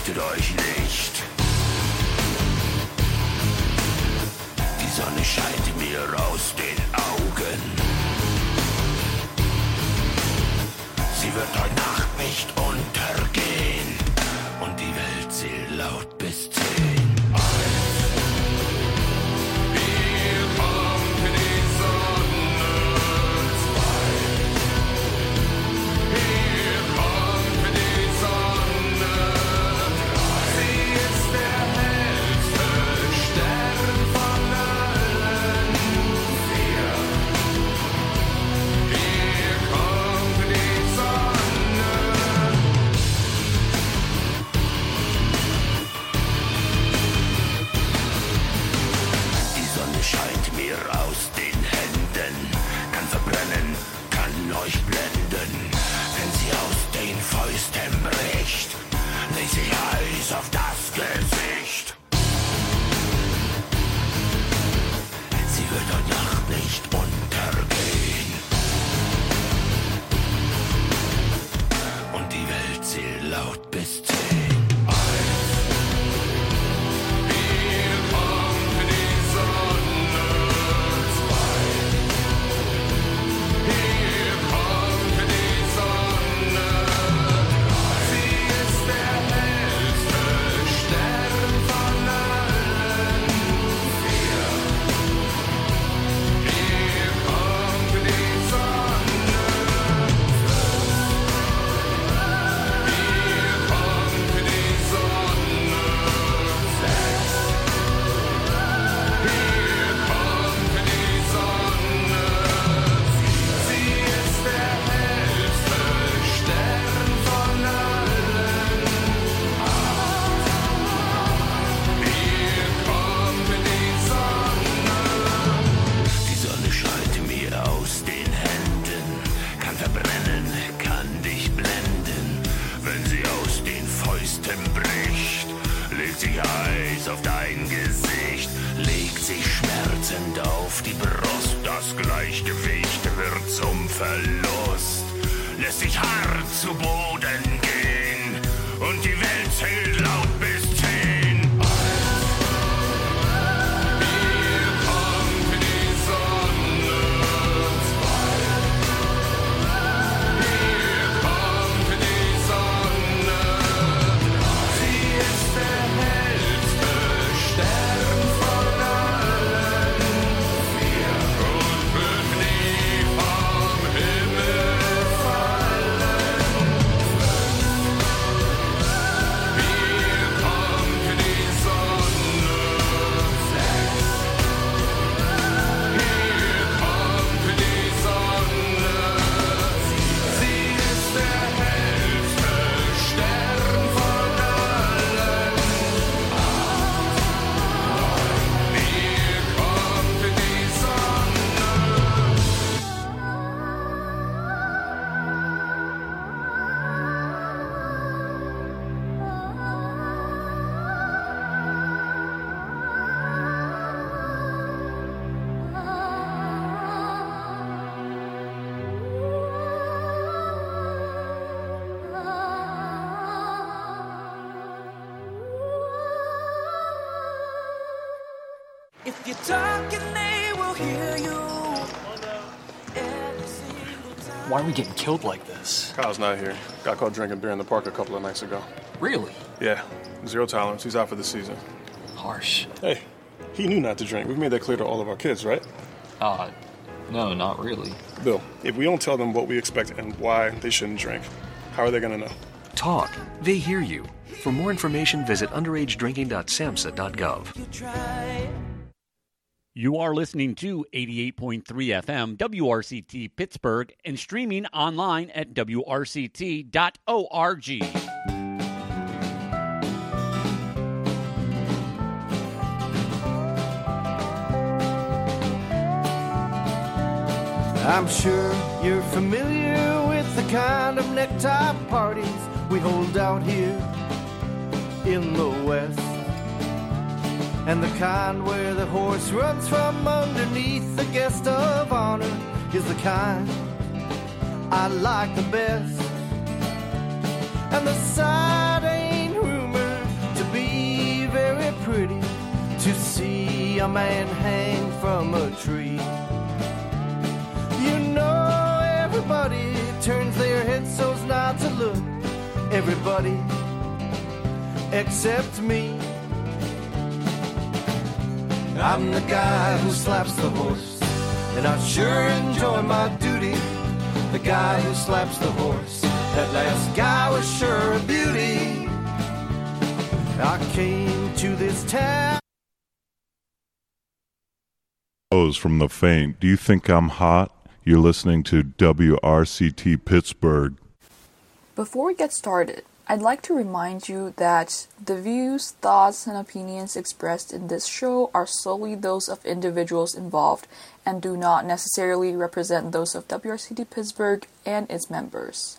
fürchtet euch nicht. Die Sonne scheint mir aus den Augen. Sie wird heute Nacht nicht untergehen. Und die Welt zählt laut bis 10. Euch blenden, wenn sie aus den Fäusten bricht, legt sich Eis auf das Gesicht. Sie wird heute Nacht nicht untergehen. Und die Welt zählt laut bis 10. Why are we getting killed like this? Kyle's not here. Got caught drinking beer in the park a couple of nights ago. Really? Yeah. 0 tolerance. He's out for the season. Harsh. Hey, he knew not to drink. We've made that clear to all of our kids, right? No, not really. Bill, if we don't tell them what we expect and why they shouldn't drink, how are they going to know? Talk. They hear you. For more information, visit underagedrinking.samhsa.gov. You are listening to 88.3 FM WRCT Pittsburgh and streaming online at WRCT.org. I'm sure you're familiar with the kind of necktie parties we hold out here in the West, and the kind where the horse runs from underneath. The guest of honor is the kind I like the best, and the side ain't rumor a man hang from a tree. You know everybody turns their heads so as not to look. Everybody except me. I'm the guy who slaps the horse, and I sure enjoy my duty. The guy who slaps the horse, that last guy was sure a beauty. I came to this town. From the faint. Do you think I'm hot? You're listening to WRCT Pittsburgh. Before we get started, I'd like to remind you that the views, thoughts, and opinions expressed in this show are solely those of individuals involved and do not necessarily represent those of WRCT Pittsburgh and its members.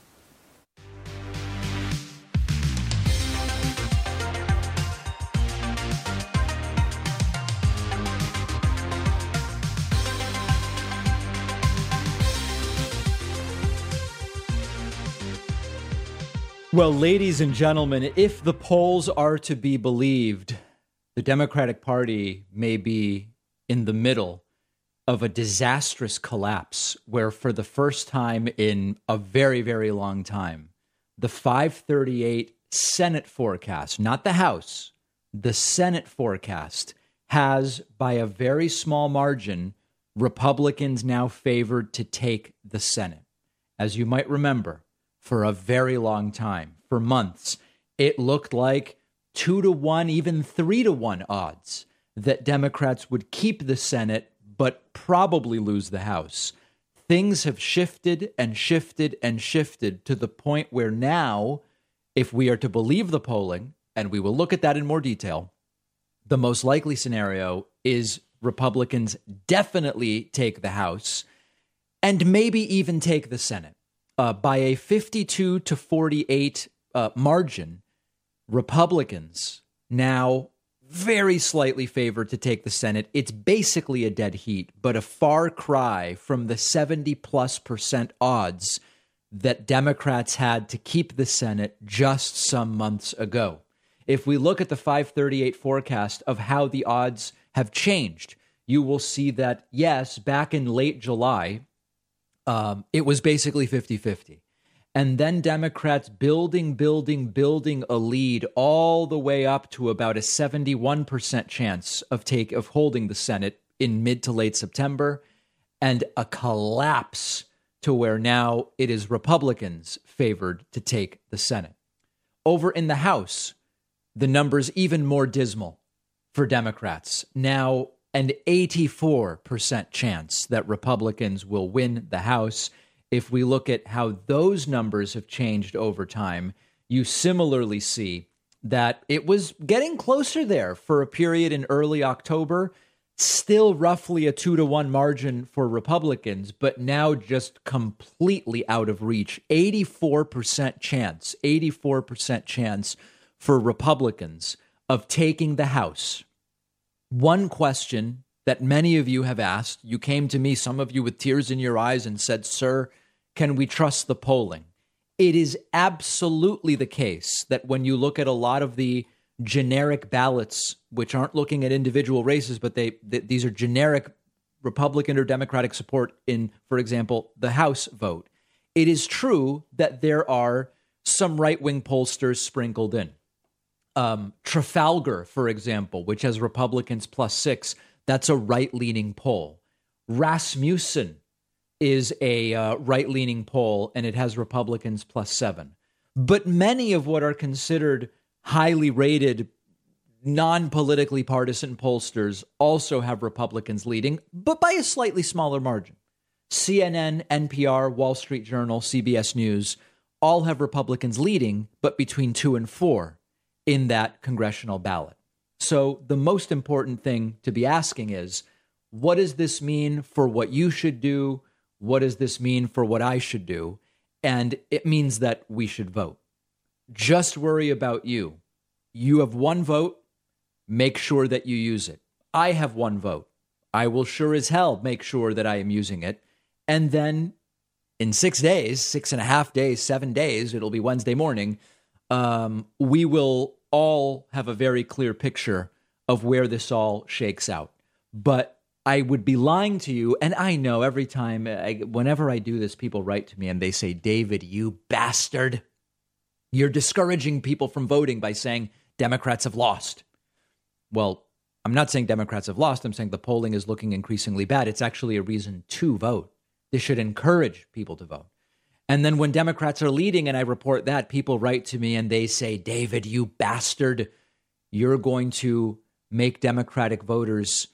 Well, ladies and gentlemen, if the polls are to be believed, the Democratic Party may be in the middle of a disastrous collapse where for the first time in a very, very long time, the 538 Senate forecast, not the House, the Senate forecast has, by a very small margin, Republicans now favored to take the Senate. As you might remember, for a very long time, for months, it looked like 2-1, even 3-1 odds that Democrats would keep the Senate, but probably lose the House. Things have shifted and shifted and shifted to the point where now, if we are to believe the polling, and we will look at that in more detail, the most likely scenario is Republicans definitely take the House and maybe even take the Senate. By a 52-48 margin, Republicans now very slightly favored to take the Senate. It's basically a dead heat, but a far cry from the 70+% odds that Democrats had to keep the Senate just some months ago. If we look at the 538 forecast of how the odds have changed, you will see that, yes, back in late July, it was basically 50-50. And then Democrats building a lead all the way up to about a 71% chance of holding the Senate in mid to late September, and a collapse to where now it is Republicans favored to take the Senate. Over in the House, the number's even more dismal for Democrats. Now an 84% chance that Republicans will win the House. If we look at how those numbers have changed over time, you similarly see that it was getting closer there for a period in early October, still roughly a 2-1 margin for Republicans, but now just completely out of reach. 84% chance for Republicans of taking the House. One question that many of you have asked, you came to me, some of you with tears in your eyes, and said, "Sir, can we trust the polling?" It is absolutely the case that when you look at a lot of the generic ballots, which aren't looking at individual races, but these are generic Republican or Democratic support in, for example, the House vote, it is true that there are some right-wing pollsters sprinkled in. Trafalgar, for example, which has Republicans +6, that's a right-leaning poll. Rasmussen is a right-leaning poll, and it has Republicans +7. But many of what are considered highly rated, non-politically partisan pollsters also have Republicans leading, but by a slightly smaller margin. CNN, NPR, Wall Street Journal, CBS News all have Republicans leading, but between 2 and 4 in that congressional ballot. So the most important thing to be asking is, what does this mean for what you should do? What does this mean for what I should do? And it means that we should vote. Just worry about you. You have one vote. Make sure that you use it. I have one vote. I will sure as hell make sure that I am using it. And then in 6 days, 6.5 days, 7 days, it'll be Wednesday morning, we will all have a very clear picture of where this all shakes out. But I would be lying to you. And I know every time, whenever I do this, people write to me and they say, David, you bastard, you're discouraging people from voting by saying Democrats have lost. Well, I'm not saying Democrats have lost. I'm saying the polling is looking increasingly bad. It's actually a reason to vote. This should encourage people to vote. And then when Democrats are leading and I report that, people write to me and they say, David, you bastard, you're going to make Democratic voters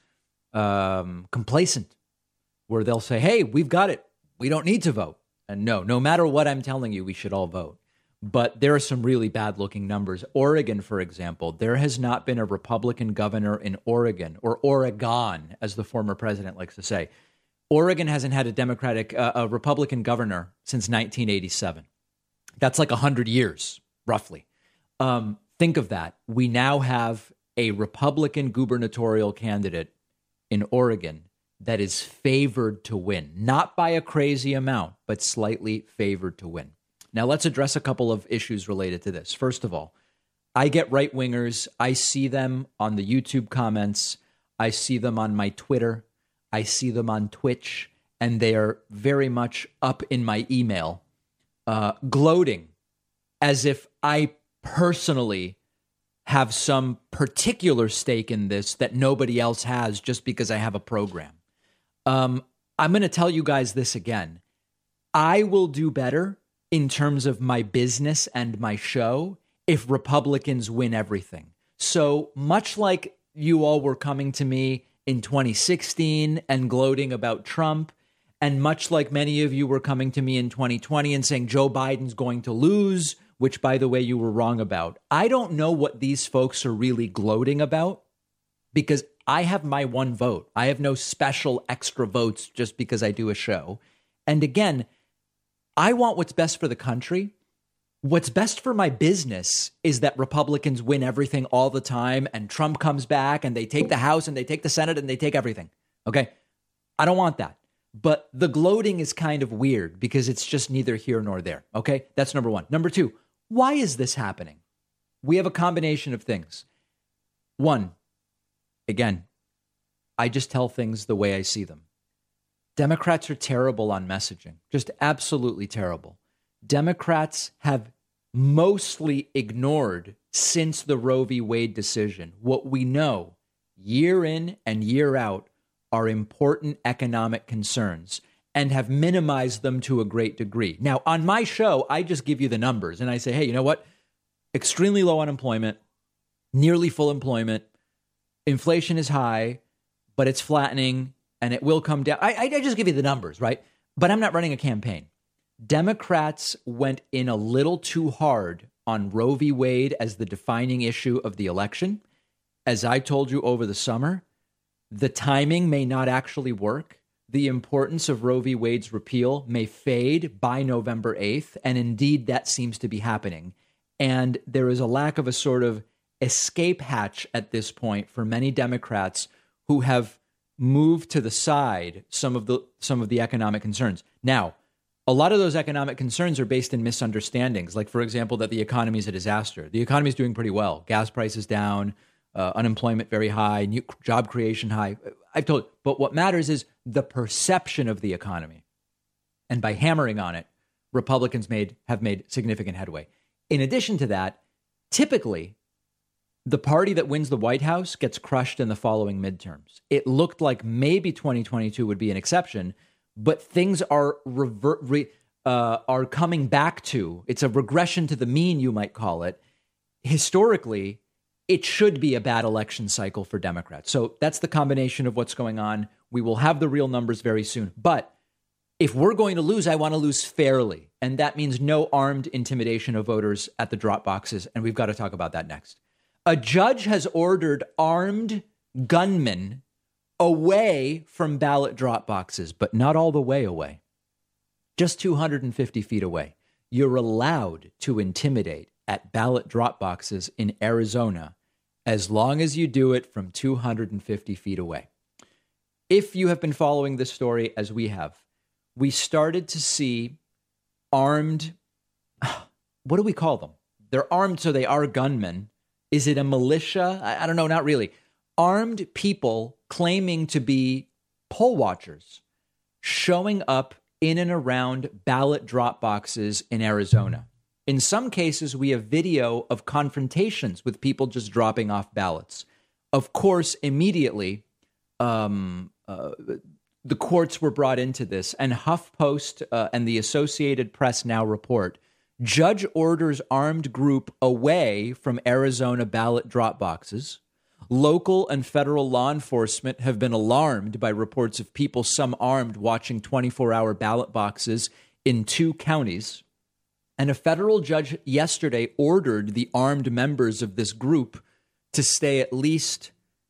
complacent, where they'll say, hey, we've got it. We don't need to vote. And no matter what I'm telling you, we should all vote. But there are some really bad looking numbers. Oregon, for example, there has not been a Republican governor in Oregon, or Oregon, as the former president likes to say. Oregon hasn't had a Republican governor since 1987. That's like 100 years, roughly. Think of that. We now have a Republican gubernatorial candidate in Oregon that is favored to win, not by a crazy amount, but slightly favored to win. Now, let's address a couple of issues related to this. First of all, I get right-wingers. I see them on the YouTube comments. I see them on my Twitter. I see them on Twitch, and they are very much up in my email, gloating as if I personally have some particular stake in this that nobody else has just because I have a program. I'm going to tell you guys this again. I will do better in terms of my business and my show if Republicans win everything. So much like you all were coming to me in 2016 and gloating about Trump, and much like many of you were coming to me in 2020 and saying Joe Biden's going to lose, which, by the way, you were wrong about. I don't know what these folks are really gloating about, because I have my one vote. I have no special extra votes just because I do a show. And again, I want what's best for the country. What's best for my business is that Republicans win everything all the time and Trump comes back and they take the House and they take the Senate and they take everything. Okay? I don't want that. But the gloating is kind of weird because it's just neither here nor there. Okay? That's number one. Number two, why is this happening? We have a combination of things. One, again, I just tell things the way I see them. Democrats are terrible on messaging, just absolutely terrible. Democrats have mostly ignored, since the Roe v. Wade decision, what we know year in and year out are important economic concerns and have minimized them to a great degree. Now, on my show, I just give you the numbers and I say, hey, you know what? Extremely low unemployment, nearly full employment, inflation is high, but it's flattening and it will come down. I just give you the numbers, right? But I'm not running a campaign. Democrats went in a little too hard on Roe v. Wade as the defining issue of the election. As I told you over the summer, the timing may not actually work. The importance of Roe v. Wade's repeal may fade by November 8th, and indeed that seems to be happening. And there is a lack of a sort of escape hatch at this point for many Democrats who have moved to the side some of the economic concerns. Now, a lot of those economic concerns are based in misunderstandings, like, for example, that the economy is a disaster. The economy is doing pretty well. Gas prices down, unemployment very high, new job creation high. But what matters is the perception of the economy. And by hammering on it, Republicans have made significant headway. In addition to that, typically, the party that wins the White House gets crushed in the following midterms. It looked like maybe 2022 would be an exception, but things are coming back to, it's a regression to the mean, you might call it. Historically, it should be a bad election cycle for Democrats. So that's the combination of what's going on. We will have the real numbers very soon. But if we're going to lose, I want to lose fairly. And that means no armed intimidation of voters at the drop boxes. And we've got to talk about that next. A judge has ordered armed gunmen away from ballot drop boxes, but not all the way away. Just 250 feet away. You're allowed to intimidate at ballot drop boxes in Arizona as long as you do it from 250 feet away. If you have been following this story as we have, we started to see armed, what do we call them? They're armed, so they are gunmen. Is it a militia? I don't know, not really. armed people claiming to be poll watchers showing up in and around ballot drop boxes in Arizona. In some cases, we have video of confrontations with people just dropping off ballots. Of course, immediately, the courts were brought into this, and HuffPost and the Associated Press now report, judge orders armed group away from Arizona ballot drop boxes. Local and federal law enforcement have been alarmed by reports of people, some armed, watching 24-hour ballot boxes in 2 counties. And a federal judge yesterday ordered the armed members of this group to stay at least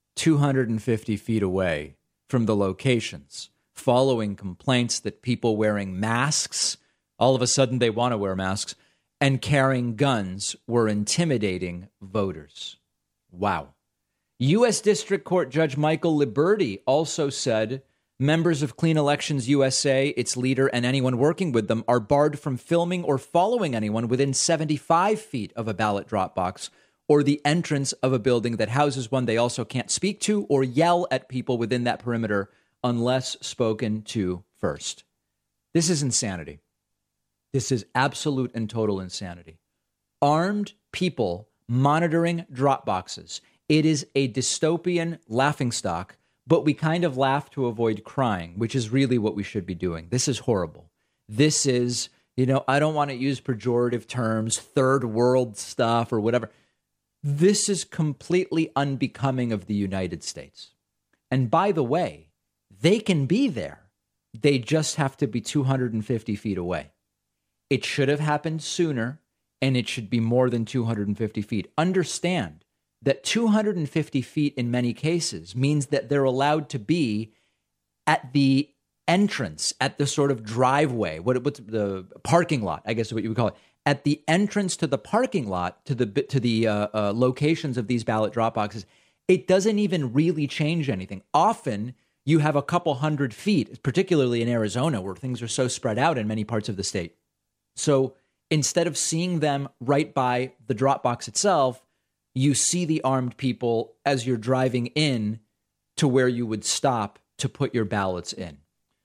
250 feet away from the locations, following complaints that people wearing masks, all of a sudden they want to wear masks, and carrying guns were intimidating voters. Wow. U.S. District Court Judge Michael Liberty also said members of Clean Elections USA, its leader, and anyone working with them are barred from filming or following anyone within 75 feet of a ballot drop box or the entrance of a building that houses one. They also can't speak to or yell at people within that perimeter unless spoken to first. This is insanity. This is absolute and total insanity. Armed people monitoring drop boxes. It is a dystopian laughingstock, but we kind of laugh to avoid crying, which is really what we should be doing. This is horrible. This is, I don't want to use pejorative terms, third world stuff or whatever. This is completely unbecoming of the United States. And by the way, they can be there. They just have to be 250 feet away. It should have happened sooner, and it should be more than 250 feet. Understand that 250 feet in many cases means that they're allowed to be at the entrance, at the sort of driveway, what's the parking lot, I guess is what you would call it, at the entrance to the parking lot, to the locations of these ballot drop boxes. It doesn't even really change anything. Often you have a couple hundred feet, particularly in Arizona, where things are so spread out in many parts of the state. So instead of seeing them right by the drop box itself, you see the armed people as you're driving in to where you would stop to put your ballots in.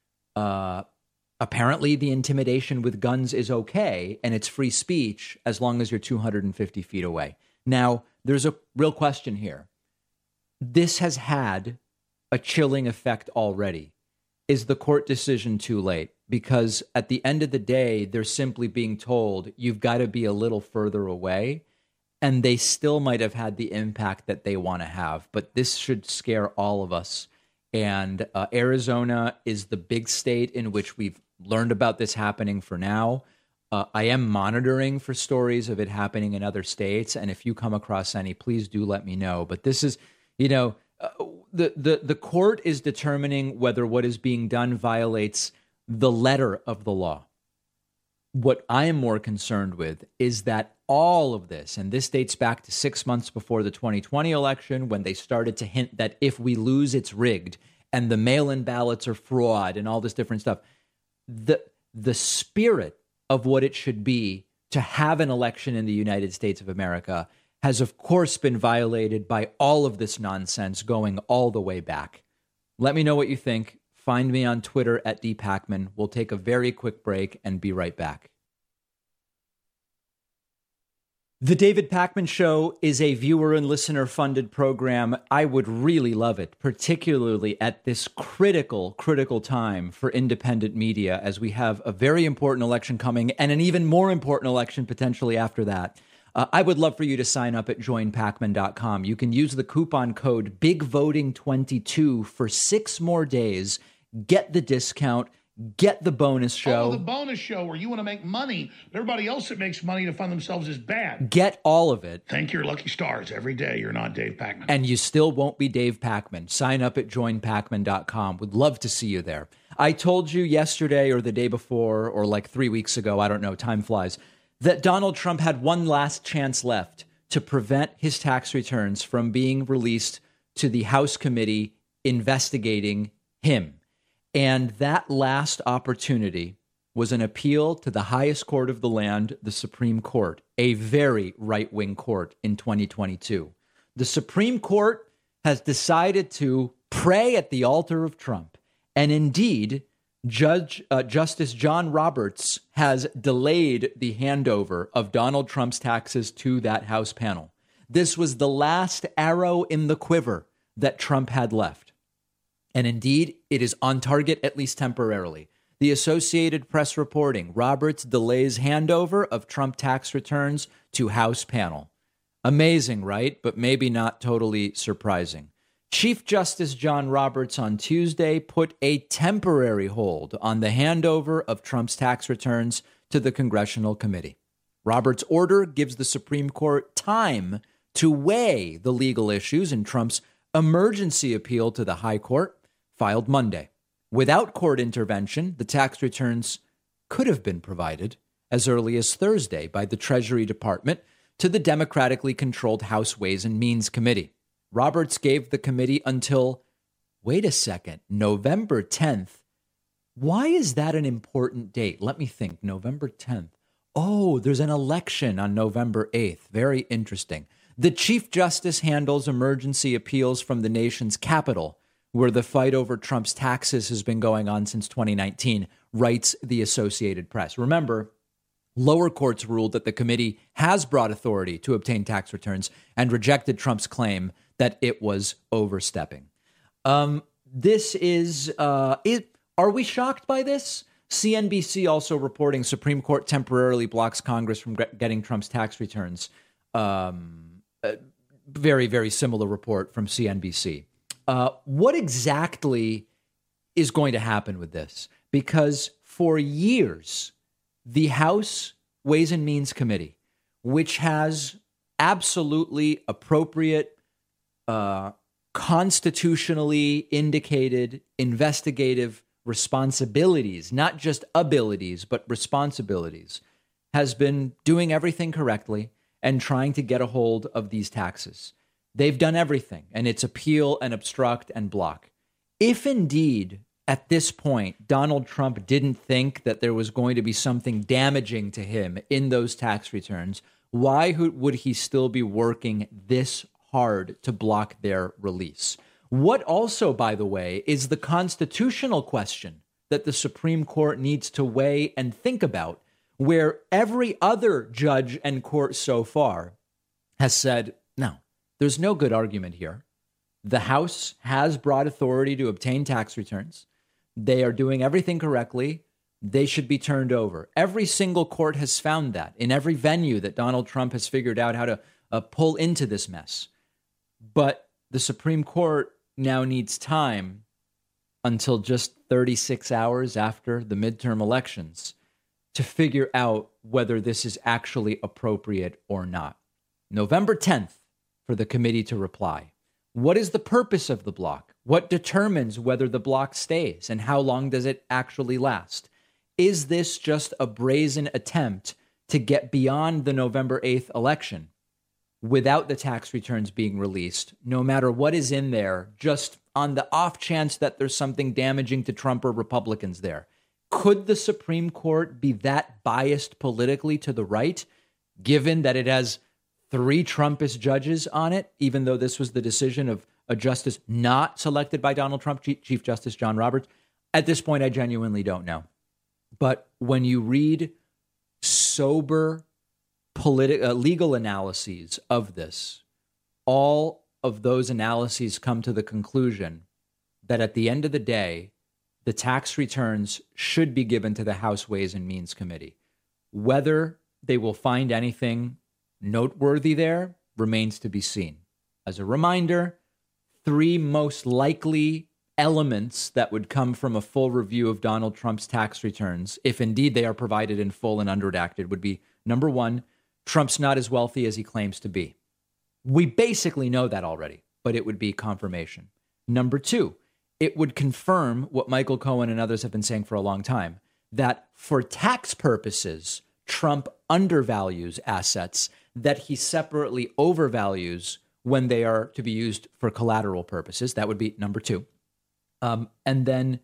Apparently, the intimidation with guns is okay, and it's free speech as long as you're 250 feet away. Now, there's a real question here. This has had a chilling effect already. Is the court decision too late? Because at the end of the day, they're simply being told, you've got to be a little further away. And they still might have had the impact that they want to have. But this should scare all of us. And Arizona is the big state in which we've learned about this happening for now. I am monitoring for stories of it happening in other states. And if you come across any, please do let me know. But this is, the court is determining whether what is being done violates the letter of the law. What I am more concerned with is that all of this, and this dates back to 6 months before the 2020 election, when they started to hint that if we lose, it's rigged, and the mail-in ballots are fraud, and all this different stuff. The spirit of what it should be to have an election in the United States of America has, of course, been violated by all of this nonsense going all the way back. Let me know what you think. Find me on Twitter at @dpacman. We'll take a very quick break and be right back. The David Pakman Show is a viewer and listener funded program. I would really love it, particularly at this critical time for independent media, as we have a very important election coming and an even more important election potentially after that. I would love for you to sign up at joinpacman.com. You can use the coupon code BIGVOTING22 for 6 more days. Get the discount. Get the bonus show. Oh, the bonus show where you want to make money. Everybody else that makes money to fund themselves is bad. Get all of it. Thank your lucky stars every day you're not Dave Pakman. And you still won't be Dave Pakman. Sign up at joinpacman.com. Would love to see you there. I told you yesterday or the day before or like 3 weeks ago, I don't know, time flies, that Donald Trump had one last chance left to prevent his tax returns from being released to the House committee investigating him. And that last opportunity was an appeal to the highest court of the land, the Supreme Court, a very right-wing court in 2022. The Supreme Court has decided to pray at the altar of Trump. And indeed, Justice John Roberts has delayed the handover of Donald Trump's taxes to that House panel. This was the last arrow in the quiver that Trump had left. And indeed, it is on target, at least temporarily. The Associated Press reporting, Roberts delays handover of Trump tax returns to House panel. Amazing, right? But maybe not totally surprising. Chief Justice John Roberts on Tuesday put a temporary hold on the handover of Trump's tax returns to the Congressional Committee. Roberts' order gives the Supreme Court time to weigh the legal issues in Trump's emergency appeal to the High Court, filed Monday. Without court intervention, the tax returns could have been provided as early as Thursday by the Treasury Department to the democratically controlled House Ways and Means Committee. Roberts gave the committee until, wait a second, November 10th. Why is that an important date? Let me think. November 10th. Oh, there's an election on November 8th. Very interesting. The Chief Justice handles emergency appeals from the nation's capital, where the fight over Trump's taxes has been going on since 2019, writes the Associated Press. Remember, lower courts ruled that the committee has broad authority to obtain tax returns and rejected Trump's claim that it was overstepping. Are we shocked by this? CNBC also reporting Supreme Court temporarily blocks Congress from getting Trump's tax returns. Very, very similar report from CNBC. What exactly is going to happen with this? Because for years, the House Ways and Means Committee, which has absolutely appropriate, constitutionally indicated investigative responsibilities, not just abilities, but responsibilities, has been doing everything correctly and trying to get a hold of these taxes. They've done everything, and it's appeal and obstruct and block. If indeed, at this point, Donald Trump didn't think that there was going to be something damaging to him in those tax returns, why would he still be working this hard to block their release? What also, by the way, is the constitutional question that the Supreme Court needs to weigh and think about, where every other judge and court so far has said, no, there's no good argument here. The House has broad authority to obtain tax returns. They are doing everything correctly. They should be turned over. Every single court has found that in every venue that Donald Trump has figured out how to pull into this mess. But the Supreme Court now needs time until just 36 hours after the midterm elections to figure out whether this is actually appropriate or not. November 10th for the committee to reply. What is the purpose of the block? What determines whether the block stays, and how long does it actually last? Is this just a brazen attempt to get beyond the November 8th election without the tax returns being released, no matter what is in there, just on the off chance that there's something damaging to Trump or Republicans there? Could the Supreme Court be that biased politically to the right, given that it has 3 Trumpist judges on it, even though this was the decision of a justice not selected by Donald Trump, Chief Justice John Roberts? At this point, I genuinely don't know. But when you read sober legal analyses of this, all of those analyses come to the conclusion that at the end of the day, the tax returns should be given to the House Ways and Means Committee. Whether they will find anything noteworthy there remains to be seen. As a reminder, 3 most likely elements that would come from a full review of Donald Trump's tax returns, if indeed they are provided in full and unredacted, would be, number 1, Trump's not as wealthy as he claims to be. We basically know that already, but it would be confirmation. Number 2, it would confirm what Michael Cohen and others have been saying for a long time, that for tax purposes, Trump undervalues assets that he separately overvalues when they are to be used for collateral purposes. That would be number 2. And then,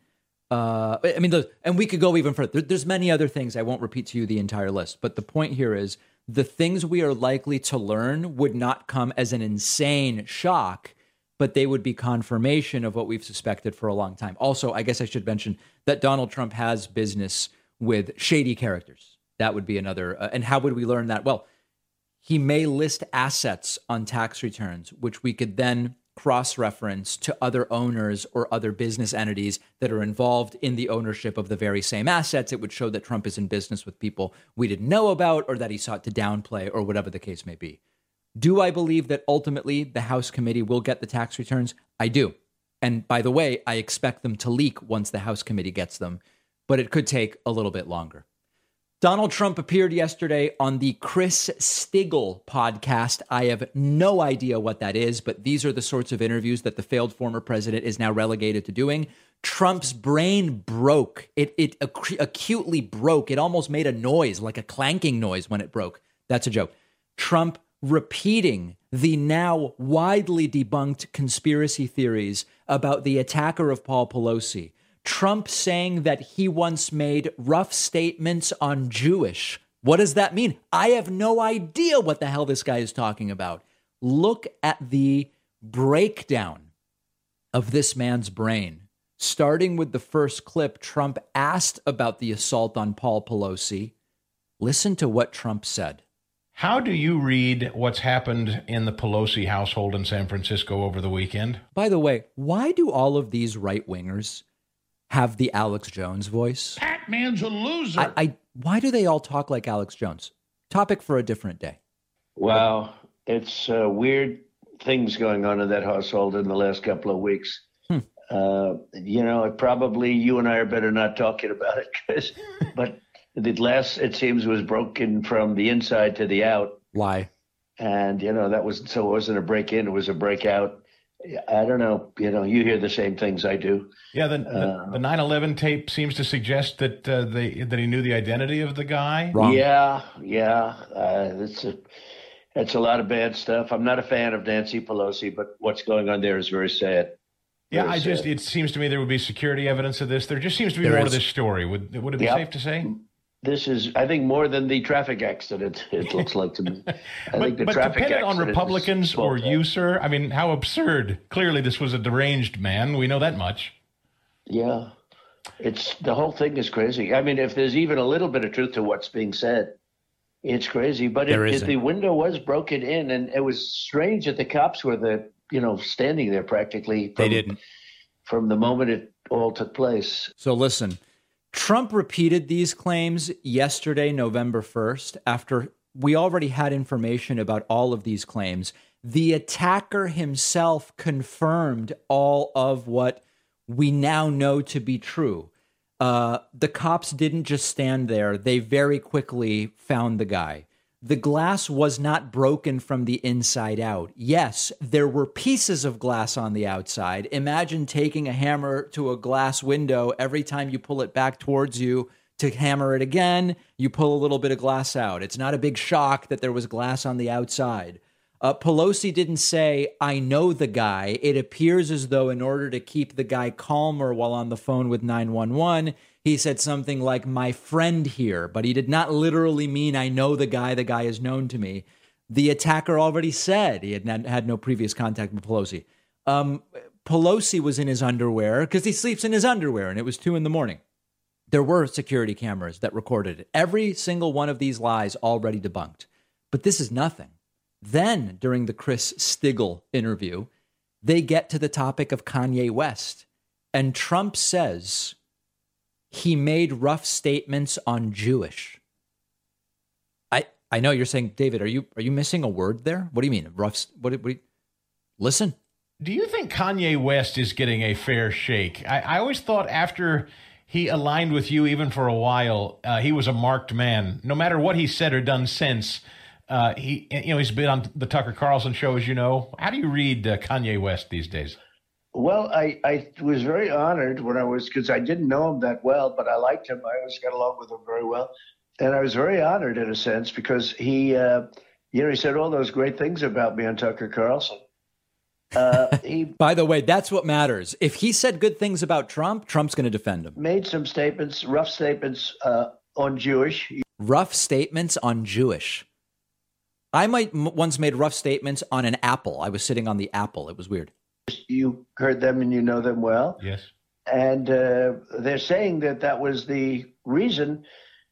and we could go even further. There's many other things. I won't repeat to you the entire list. But the point here is the things we are likely to learn would not come as an insane shock, but they would be confirmation of what we've suspected for a long time. Also, I guess I should mention that Donald Trump has business with shady characters. That would be another. And how would we learn that? Well, he may list assets on tax returns, which we could then cross-reference to other owners or other business entities that are involved in the ownership of the very same assets. It would show that Trump is in business with people we didn't know about or that he sought to downplay or whatever the case may be. Do I believe that ultimately the House committee will get the tax returns? I do. And by the way, I expect them to leak once the House committee gets them, but it could take a little bit longer. Donald Trump appeared yesterday on the Chris Stigall podcast. I have no idea what that is, but these are the sorts of interviews that the failed former president is now relegated to doing. Trump's brain broke. It acutely broke. It almost made a noise, like a clanking noise when it broke. That's a joke. Trump repeating the now widely debunked conspiracy theories about the attacker of Paul Pelosi. Trump saying that he once made rough statements on Jewish. What does that mean? I have no idea what the hell this guy is talking about. Look at the breakdown of this man's brain. Starting with the first clip, Trump asked about the assault on Paul Pelosi. Listen to what Trump said. How do you read what's happened in the Pelosi household in San Francisco over the weekend? By the way, why do all of these right-wingers have the Alex Jones voice? That man's a loser. Why do they all talk like Alex Jones? Topic for a different day. Wow. It's weird things going on in that household in the last couple of weeks. Probably you and I are better not talking about it, but it seems was broken from the inside to the out. Why? And, it wasn't a break-in, it was a breakout. I don't know. You hear the same things I do. Yeah, the 9/11 tape seems to suggest that that he knew the identity of the guy. Wrong. Yeah. That's a lot of bad stuff. I'm not a fan of Nancy Pelosi, but what's going on there is very sad. Yeah, it seems to me there would be security evidence of this. There just seems to be more to this story. Would it be safe to say? This is, I think, more than the traffic accident, it looks like to me. I think the traffic dependent on Republicans or you, sir, I mean, how absurd. Clearly, this was a deranged man. We know that much. Yeah. The whole thing is crazy. I mean, if there's even a little bit of truth to what's being said, it's crazy. But the window was broken in, and it was strange that the cops were standing there practically. From the moment it all took place. So listen. Trump repeated these claims yesterday, November 1st, after we already had information about all of these claims. The attacker himself confirmed all of what we now know to be true. The cops didn't just stand there. They very quickly found the guy. The glass was not broken from the inside out. Yes, there were pieces of glass on the outside. Imagine taking a hammer to a glass window. Every time you pull it back towards you to hammer it again, you pull a little bit of glass out. It's not a big shock that there was glass on the outside. Pelosi didn't say, I know the guy. It appears as though in order to keep the guy calmer while on the phone with 911, he said something like, my friend here, but he did not literally mean, I know the guy is known to me. The attacker already said he had no previous contact with Pelosi. Pelosi was in his underwear because he sleeps in his underwear, and it was 2 a.m. There were security cameras that recorded it. Every single one of these lies already debunked. But this is nothing. Then, during the Chris Stigall interview, they get to the topic of Kanye West, and Trump says he made rough statements on Jewish. I know you're saying, David, are you missing a word there? What do you mean? Listen. Do you think Kanye West is getting a fair shake? I always thought after he aligned with you, even for a while, he was a marked man. No matter what he said or done since, he's been on the Tucker Carlson show, as you know. How do you read Kanye West these days? Well, I was very honored because I didn't know him that well, but I liked him. I always got along with him very well. And I was very honored in a sense because he said all those great things about me on Tucker Carlson. By the way, that's what matters. If he said good things about Trump, Trump's going to defend him. Made some statements, rough statements on Jewish. Rough statements on Jewish. I once made rough statements on an apple. I was sitting on the apple. It was weird. You heard them and you know them well. Yes. And they're saying that was the reason.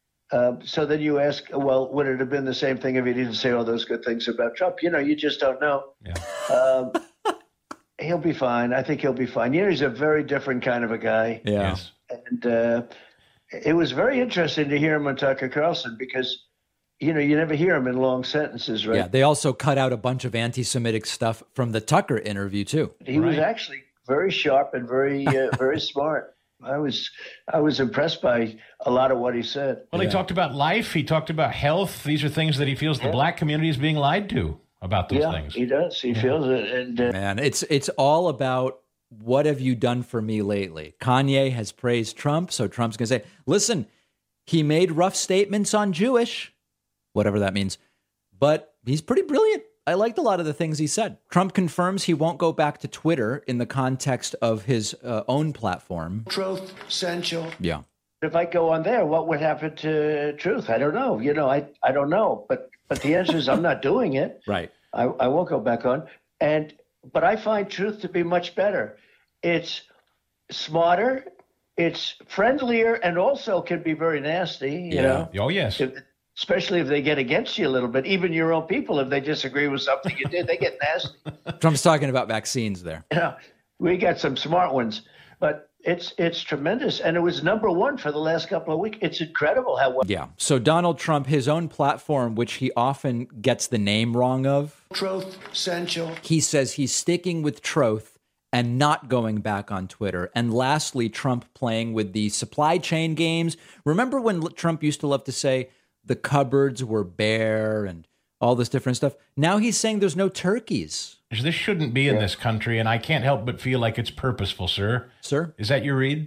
So then you ask, well, would it have been the same thing if he didn't say all those good things about Trump? You just don't know. Yeah. He'll be fine. I think he'll be fine. He's a very different kind of a guy. Yeah. Yes. And it was very interesting to hear him on Tucker Carlson because, you never hear him in long sentences, right? Yeah, they also cut out a bunch of anti-Semitic stuff from the Tucker interview, too. He was actually very sharp and very, very smart. I was impressed by a lot of what he said. Well, he talked about life. He talked about health. These are things that he feels the black community is being lied to about those things. He does. He feels it. And man, it's all about what have you done for me lately? Kanye has praised Trump, so Trump's going to say, listen, he made rough statements on Jewish, whatever that means, but he's pretty brilliant. I liked a lot of the things he said. Trump confirms he won't go back to Twitter in the context of his own platform. Truth Central. Yeah. If I go on there, what would happen to Truth? I don't know. I don't know. But the answer is I'm not doing it. Right. I won't go back on. But I find Truth to be much better. It's smarter, it's friendlier, and also can be very nasty. You know? Oh, yes. Especially if they get against you a little bit. Even your own people, if they disagree with something you did, they get nasty. Trump's talking about vaccines there. We got some smart ones, but it's tremendous. And it was number one for the last couple of weeks. It's incredible how well. Yeah. So Donald Trump, his own platform, which he often gets the name wrong of. Truth Central. He says he's sticking with Truth and not going back on Twitter. And lastly, Trump playing with the supply chain games. Remember when Trump used to love to say the cupboards were bare and all this different stuff? Now he's saying there's no turkeys. This shouldn't be in this country, and I can't help but feel like it's purposeful, sir. Sir? Is that your read?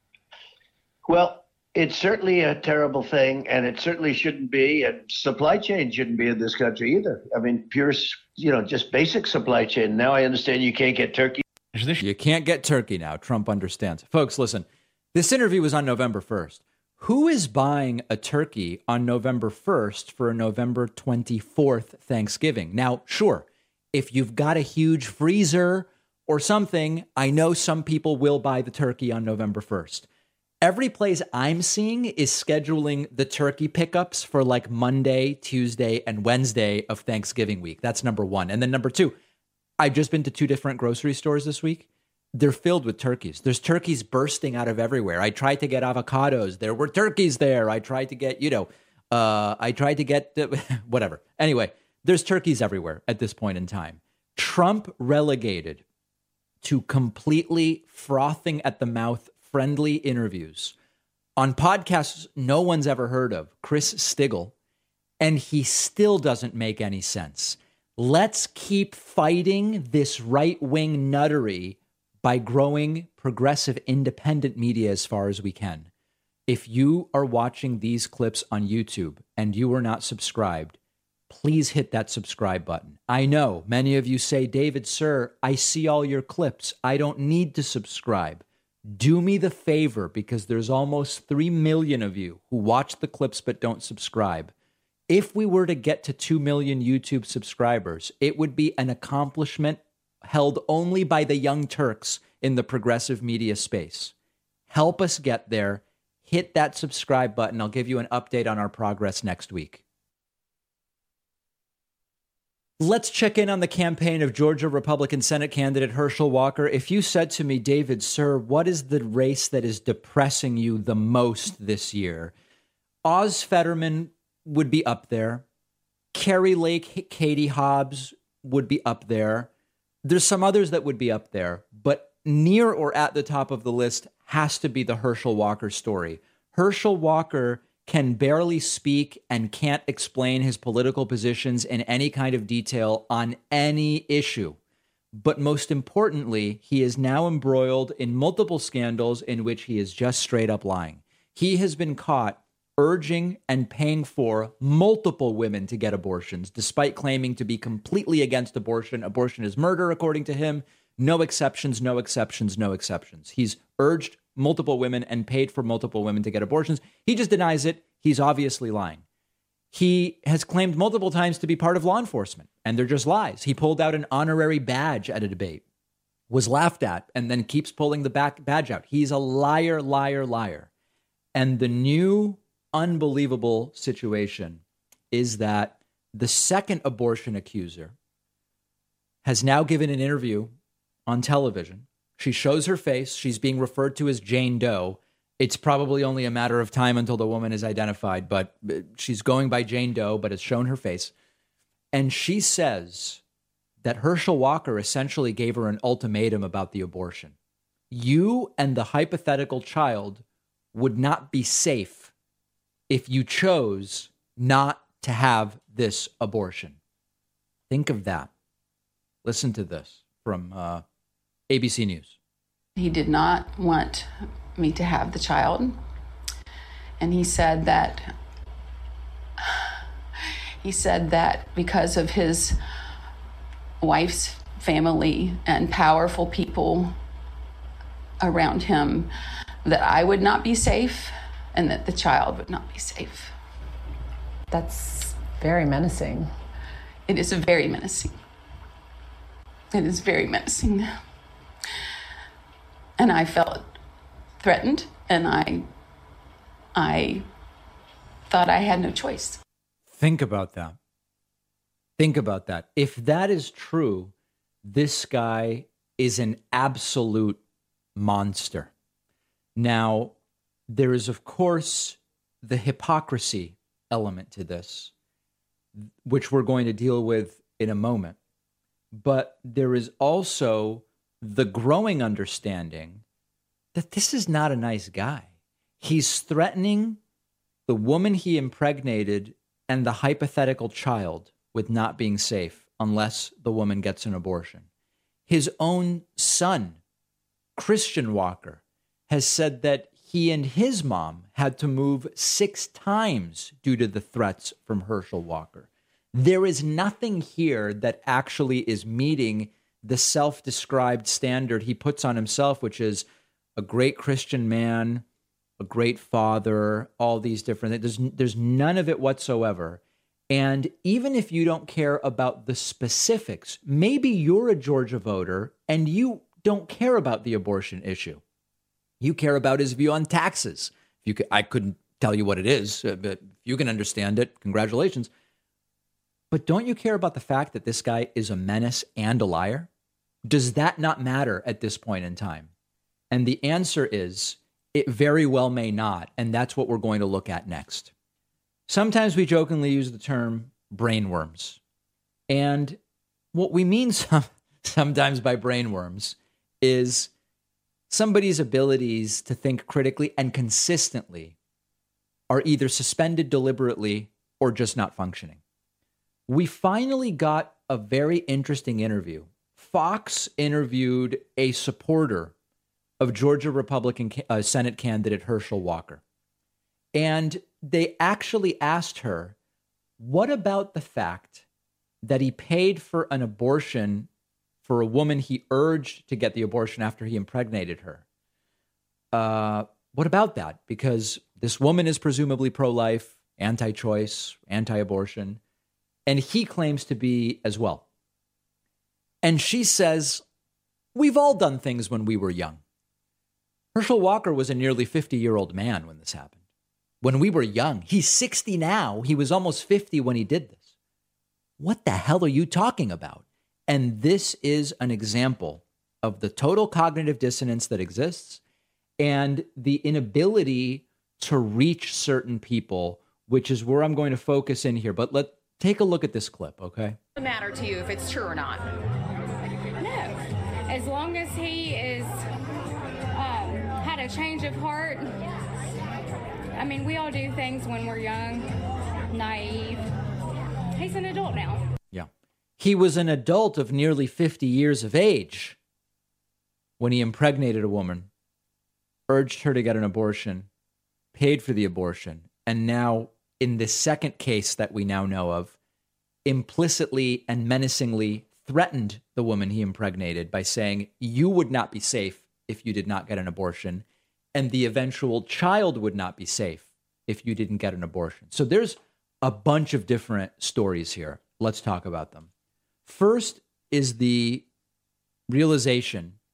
Well, it's certainly a terrible thing, and it certainly shouldn't be. And supply chain shouldn't be in this country either. I mean, pure, just basic supply chain. Now I understand you can't get turkey. You can't get turkey now. Trump understands. Folks, listen, this interview was on November 1st. Who is buying a turkey on November 1st for a November 24th Thanksgiving? Now, sure, if you've got a huge freezer or something, I know some people will buy the turkey on November 1st. Every place I'm seeing is scheduling the turkey pickups for like Monday, Tuesday, and Wednesday of Thanksgiving week. That's number one. And then number two, I've just been to 2 different grocery stores this week. They're filled with turkeys. There's turkeys bursting out of everywhere. I tried to get avocados. There were turkeys there. I tried to get, whatever. Anyway, there's turkeys everywhere at this point in time. Trump relegated to completely frothing at the mouth friendly interviews on podcasts no one's ever heard of, Chris Stigall, and he still doesn't make any sense. Let's keep fighting this right-wing nuttery by growing progressive independent media as far as we can. If you are watching these clips on YouTube and you are not subscribed, please hit that subscribe button. I know many of you say, David, sir, I see all your clips. I don't need to subscribe. Do me the favor, because there's almost 3 million of you who watch the clips but don't subscribe. If we were to get to 2 million YouTube subscribers, it would be an accomplishment held only by the young Turks in the progressive media space. Help us get there. Hit that subscribe button. I'll give you an update on our progress next week. Let's check in on the campaign of Georgia Republican Senate candidate Herschel Walker. If you said to me, David, sir, what is the race that is depressing you the most this year? Oz Fetterman would be up there. Kerry Lake, Katie Hobbs would be up there. There's some others that would be up there, but near or at the top of the list has to be the Herschel Walker story. Herschel Walker can barely speak and can't explain his political positions in any kind of detail on any issue. But most importantly, he is now embroiled in multiple scandals in which he is just straight up lying. He has been caught urging and paying for multiple women to get abortions, despite claiming to be completely against abortion. Abortion is murder, according to him. No exceptions, no exceptions, no exceptions. He's urged multiple women and paid for multiple women to get abortions. He just denies it. He's obviously lying. He has claimed multiple times to be part of law enforcement, and they're just lies. He pulled out an honorary badge at a debate. was laughed at and then keeps pulling the badge out. He's a liar, liar, liar. And the new unbelievable situation is that the second abortion accuser has now given an interview on television. She shows her face. She's being referred to as Jane Doe. It's probably only a matter of time until the woman is identified, but she's going by Jane Doe, but has shown her face. And she says that Herschel Walker essentially gave her an ultimatum about the abortion. You and the hypothetical child would not be safe if you chose not to have this abortion. Think of that. Listen to this from ABC News. He did not want me to have the child. And he said that because of his wife's family and powerful people around him, that I would not be safe and that the child would not be safe. That's very menacing. It is very menacing. It is very menacing. And I felt threatened, and I thought I had no choice. Think about that. Think about that. If that is true, this guy is an absolute monster. Now, there is, of course, the hypocrisy element to this, which we're going to deal with in a moment. But there is also the growing understanding that this is not a nice guy. He's threatening the woman he impregnated and the hypothetical child with not being safe unless the woman gets an abortion. His own son, Christian Walker, has said that he and his mom had to move 6 times due to the threats from Herschel Walker. There is nothing here that actually is meeting the self-described standard he puts on himself, which is a great Christian man, a great father, all these different things. There's none of it whatsoever. And even if you don't care about the specifics, maybe you're a Georgia voter and you don't care about the abortion issue. You care about his view on taxes. I couldn't tell you what it is, but if you can understand it, congratulations. But don't you care about the fact that this guy is a menace and a liar? Does that not matter at this point in time? And the answer is, it very well may not. And that's what we're going to look at next. Sometimes we jokingly use the term brainworms. And what we mean sometimes by brainworms is somebody's abilities to think critically and consistently are either suspended deliberately or just not functioning. We finally got a very interesting interview. Fox interviewed a supporter of Georgia Republican Senate candidate Herschel Walker. And they actually asked her, what about the fact that he paid for an abortion for a woman he urged to get the abortion after he impregnated her? What about that? Because this woman is presumably pro-life, anti-choice, anti-abortion, and he claims to be as well. And she says, we've all done things when we were young. Herschel Walker was a nearly 50-year-old man when this happened. When we were young, he's 60 now. He was almost 50 when he did this. What the hell are you talking about? And this is an example of the total cognitive dissonance that exists and the inability to reach certain people, which is where I'm going to focus in here. But let's take a look at this clip, okay? Doesn't matter to you if it's true or not. No. As long as he is had a change of heart. I mean, we all do things when we're young, naive. He's an adult now. Yeah. He was an adult of nearly 50 years of age when he impregnated a woman, urged her to get an abortion, paid for the abortion, and now, in this second case that we now know of, implicitly and menacingly threatened the woman he impregnated by saying, you would not be safe if you did not get an abortion, and the eventual child would not be safe if you didn't get an abortion. So there's a bunch of different stories here. Let's talk about them. First is the realization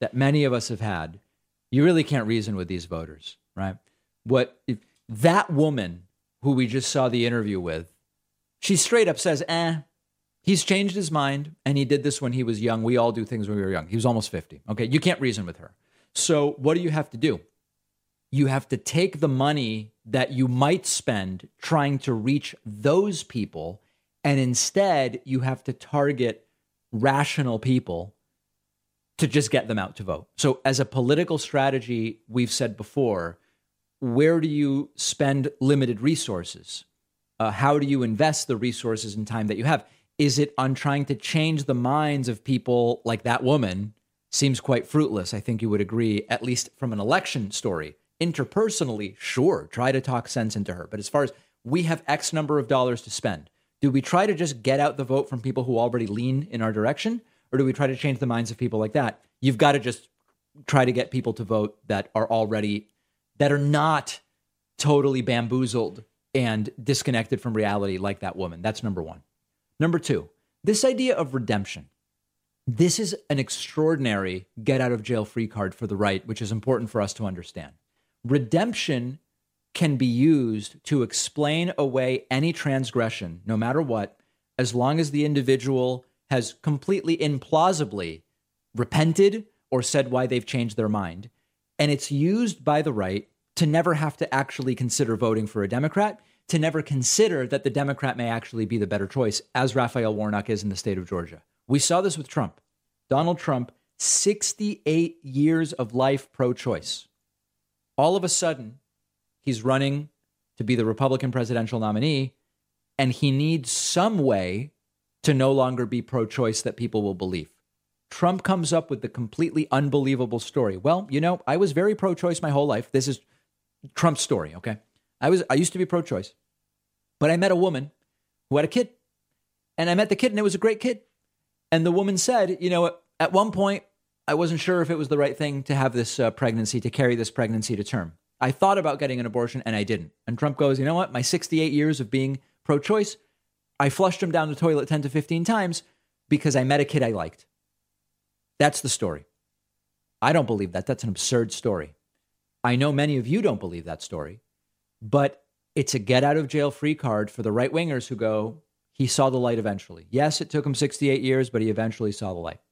that many of us have had, you really can't reason with these voters, right? What if that woman who we just saw the interview with, she straight up says, he's changed his mind, and he did this when he was young. We all do things when we were young. He was almost 50. Okay, you can't reason with her. So what do you have to do? You have to take the money that you might spend trying to reach those people, and instead you have to target rational people to just get them out to vote. So as a political strategy, we've said before, where do you spend limited resources? How do you invest the resources and time that you have? Is it on trying to change the minds of people like that woman? Seems quite fruitless. I think you would agree, at least from an election story. Interpersonally, sure, try to talk sense into her. But as far as we have X number of dollars to spend, do we try to just get out the vote from people who already lean in our direction? Or do we try to change the minds of people like that? You've got to just try to get people to vote that are not totally bamboozled and disconnected from reality like that woman. That's number one. Number two, this idea of redemption. This is an extraordinary get out of jail free card for the right, which is important for us to understand. Redemption can be used to explain away any transgression, no matter what, as long as the individual has completely implausibly repented or said why they've changed their mind. And it's used by the right to never have to actually consider voting for a Democrat, to never consider that the Democrat may actually be the better choice, as Raphael Warnock is in the state of Georgia. We saw this with Trump. Donald Trump, 68 years of life pro-choice. All of a sudden, he's running to be the Republican presidential nominee, and he needs some way to no longer be pro-choice that people will believe. Trump comes up with the completely unbelievable story. Well, I was very pro-choice my whole life. This is Trump's story, okay? I used to be pro-choice, but I met a woman who had a kid, and I met the kid, and it was a great kid. And the woman said, at one point, I wasn't sure if it was the right thing to have this pregnancy, to carry this pregnancy to term. I thought about getting an abortion, and I didn't. And Trump goes, you know what? My 68 years of being pro-choice, I flushed him down the toilet 10 to 15 times because I met a kid I liked. That's the story. I don't believe that. That's an absurd story. I know many of you don't believe that story, but it's a get out of jail free card for the right wingers who go, he saw the light eventually. Yes, it took him 68 years, but he eventually saw the light.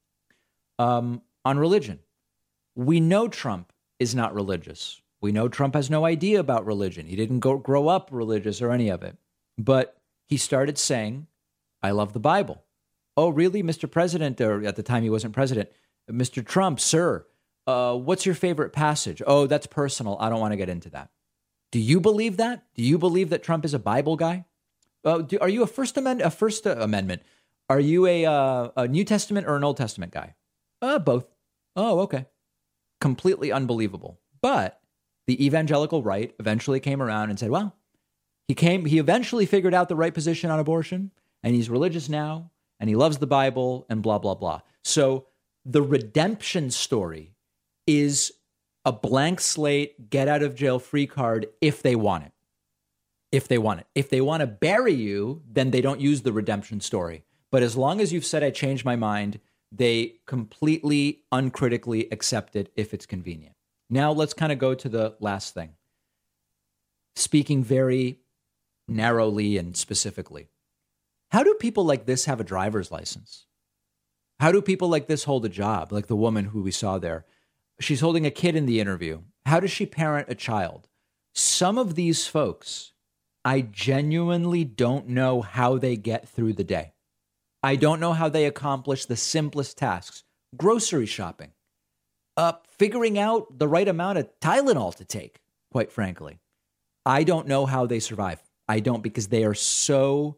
On religion, we know Trump is not religious. We know Trump has no idea about religion. He didn't grow up religious or any of it. But he started saying, I love the Bible. Oh, really, Mr. President? Or at the time he wasn't president. Mr. Trump, sir, what's your favorite passage? Oh, that's personal. I don't want to get into that. Do you believe that? Do you believe that Trump is a Bible guy? Are you a First Amendment? Are you a New Testament or an Old Testament guy? Both. Oh, okay. Completely unbelievable. But the evangelical right eventually came around and said, well, he eventually figured out the right position on abortion, and he's religious now, and he loves the Bible, and blah, blah, blah. So the redemption story is a blank slate, get out of jail free card if they want it. If they want it. If they want to bury you, then they don't use the redemption story. But as long as you've said, I changed my mind, they completely uncritically accept it if it's convenient. Now let's kind of go to the last thing. Speaking very narrowly and specifically, how do people like this have a driver's license? How do people like this hold a job, like the woman who we saw there? She's holding a kid in the interview. How does she parent a child? Some of these folks, I genuinely don't know how they get through the day. I don't know how they accomplish the simplest tasks. Grocery shopping. Figuring out the right amount of Tylenol to take, quite frankly. I don't know how they survive. I don't, because they are so...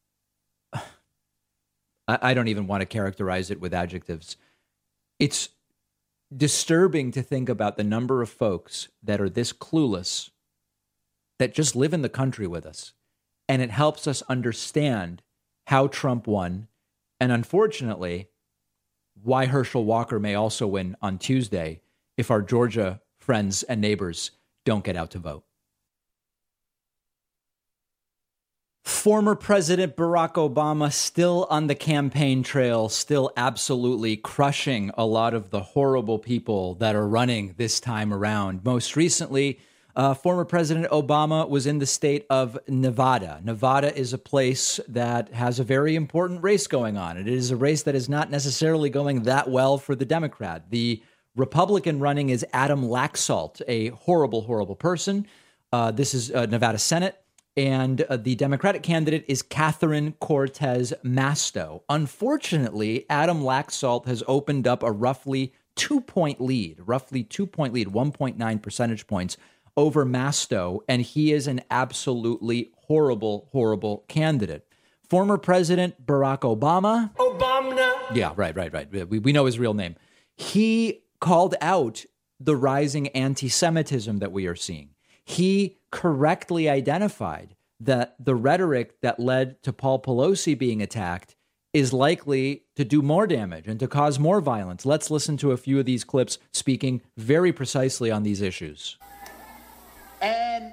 I don't even want to characterize it with adjectives. It's disturbing to think about the number of folks that are this clueless, that just live in the country with us. And it helps us understand how Trump won. And unfortunately, why Herschel Walker may also win on Tuesday if our Georgia friends and neighbors don't get out to vote. Former President Barack Obama still on the campaign trail, still absolutely crushing a lot of the horrible people that are running this time around. Most recently, former President Obama was in the state of Nevada. Nevada is a place that has a very important race going on. It is a race that is not necessarily going that well for the Democrat. The Republican running is Adam Laxalt, a horrible, horrible person. This is Nevada Senate. And the Democratic candidate is Catherine Cortez Masto. Unfortunately, Adam Laxalt has opened up a roughly 2-point lead, 1.9 percentage points over Masto, and he is an absolutely horrible, horrible candidate. Former President Barack Obama. Yeah, right. We know his real name. He called out the rising anti-Semitism that we are seeing. He correctly identified that the rhetoric that led to Paul Pelosi being attacked is likely to do more damage and to cause more violence. Let's listen to a few of these clips speaking very precisely on these issues. And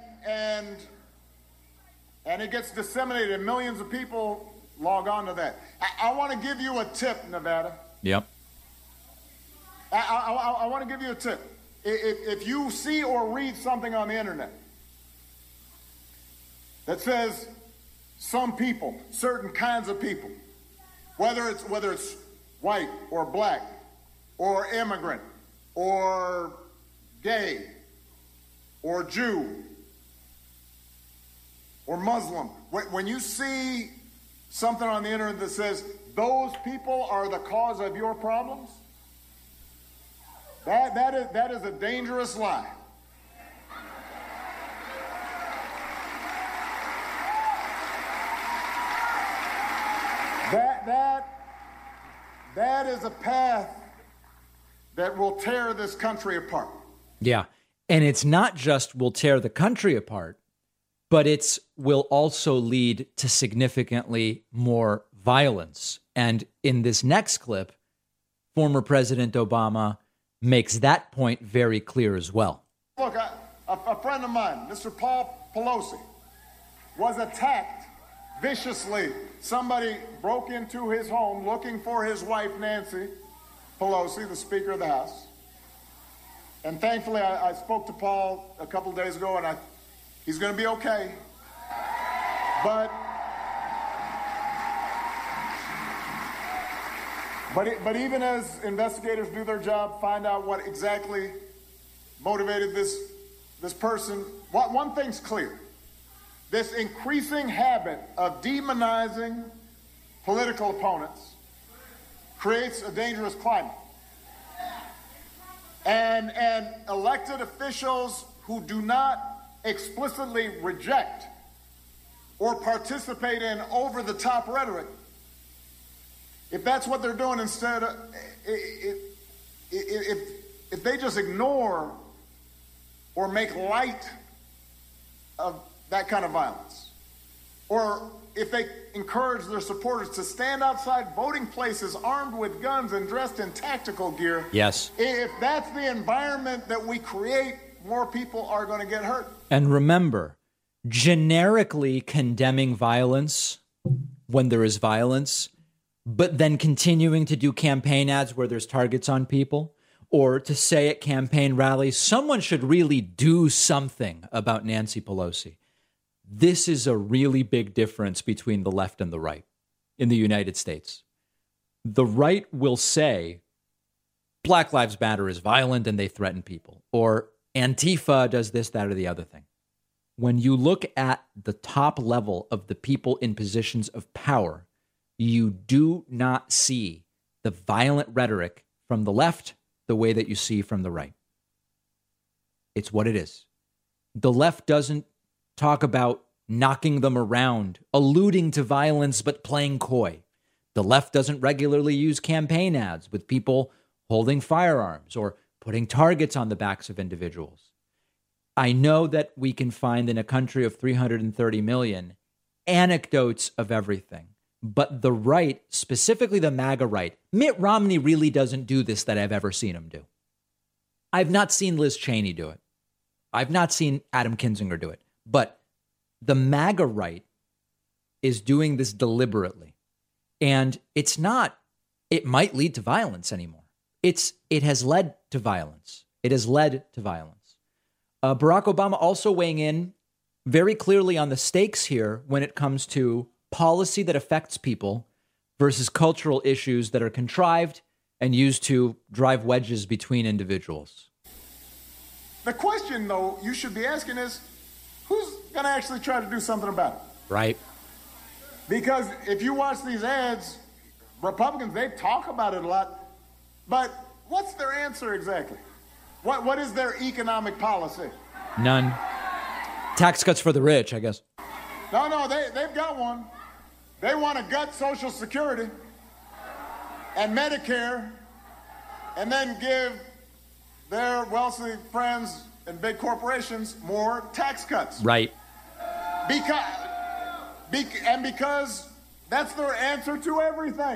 it gets disseminated and millions of people log on to that. I want to give you a tip, Nevada. Yep. I want to give you a tip. If you see or read something on the internet that says some people, certain kinds of people, whether it's white or black or immigrant or gay or Jew or Muslim, when you see something on the internet that says those people are the cause of your problems, that is a dangerous lie. That is a path that will tear this country apart. Yeah. And it's not just will tear the country apart, but it's will also lead to significantly more violence. And in this next clip, former President Obama makes that point very clear as well. Look, a friend of mine, Mr. Paul Pelosi, was attacked viciously. Somebody broke into his home looking for his wife, Nancy Pelosi, the Speaker of the House. And thankfully, I spoke to Paul a couple days ago, and he's going to be okay. But even as investigators do their job, find out what exactly motivated this person, one thing's clear. This increasing habit of demonizing political opponents creates a dangerous climate. And elected officials who do not explicitly reject or participate in over-the-top rhetoric, if that's what they're doing instead of, if they just ignore or make light of that kind of violence, or if they encourage their supporters to stand outside voting places armed with guns and dressed in tactical gear, yes, if that's the environment that we create, more people are going to get hurt. And remember, generically condemning violence when there is violence, but then continuing to do campaign ads where there's targets on people, or to say at campaign rallies, someone should really do something about Nancy Pelosi. This is a really big difference between the left and the right in the United States. The right will say Black Lives Matter is violent and they threaten people, or Antifa does this, that, or the other thing. When you look at the top level of the people in positions of power, you do not see the violent rhetoric from the left the way that you see from the right. It's what it is. The left doesn't talk about knocking them around, alluding to violence, but playing coy. The left doesn't regularly use campaign ads with people holding firearms or putting targets on the backs of individuals. I know that we can find in a country of 330 million anecdotes of everything, but the right, specifically the MAGA right, Mitt Romney really doesn't do this that I've ever seen him do. I've not seen Liz Cheney do it. I've not seen Adam Kinzinger do it. But the MAGA right is doing this deliberately. And it might lead to violence anymore. It has led to violence. It has led to violence. Barack Obama also weighing in very clearly on the stakes here when it comes to policy that affects people versus cultural issues that are contrived and used to drive wedges between individuals. The question, though, you should be asking is, who's going to actually try to do something about it? Right. Because if you watch these ads, Republicans, they talk about it a lot, but what's their answer exactly? What is their economic policy? None. Tax cuts for the rich, I guess. No, they've got one. They want to gut Social Security and Medicare and then give their wealthy friends and big corporations more tax cuts. Right. Because that's their answer to everything.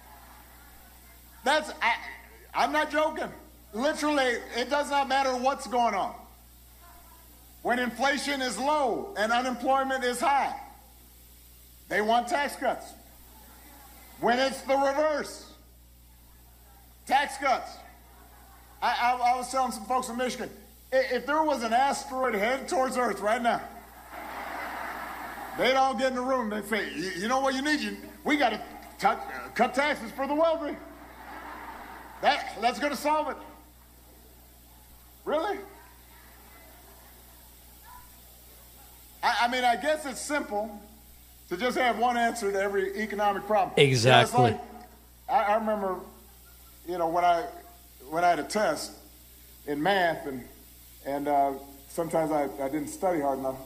I'm not joking. Literally, it does not matter what's going on. When inflation is low and unemployment is high, they want tax cuts. When it's the reverse, tax cuts. I was telling some folks in Michigan, if there was an asteroid headed towards Earth right now, they'd all get in the room and they'd say, you know what you need? We got to cut taxes for the wealthy. That's going to solve it. Really? I mean, I guess it's simple to just have one answer to every economic problem. Exactly. Like, I remember, when I had a test in math, and sometimes I didn't study hard enough.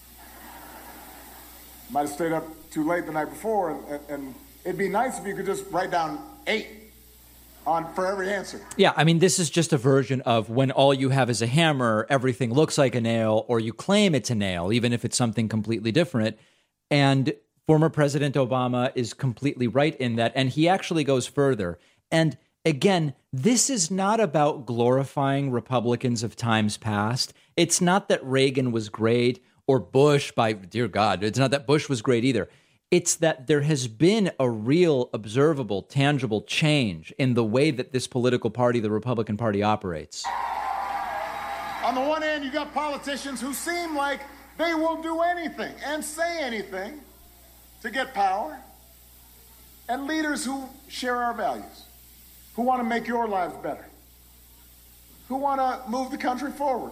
Might have stayed up too late the night before, and it'd be nice if you could just write down 8 for every answer. Yeah, I mean, this is just a version of when all you have is a hammer, everything looks like a nail, or you claim it's a nail, even if it's something completely different. And former President Obama is completely right in that. And he actually goes further. And again, this is not about glorifying Republicans of times past. It's not that Reagan was great or Bush, dear God, it's not that Bush was great either. It's that there has been a real, observable, tangible change in the way that this political party, the Republican Party, operates. On the one hand, you got politicians who seem like they will do anything and say anything to get power, and leaders who share our values, who want to make your lives better, who want to move the country forward.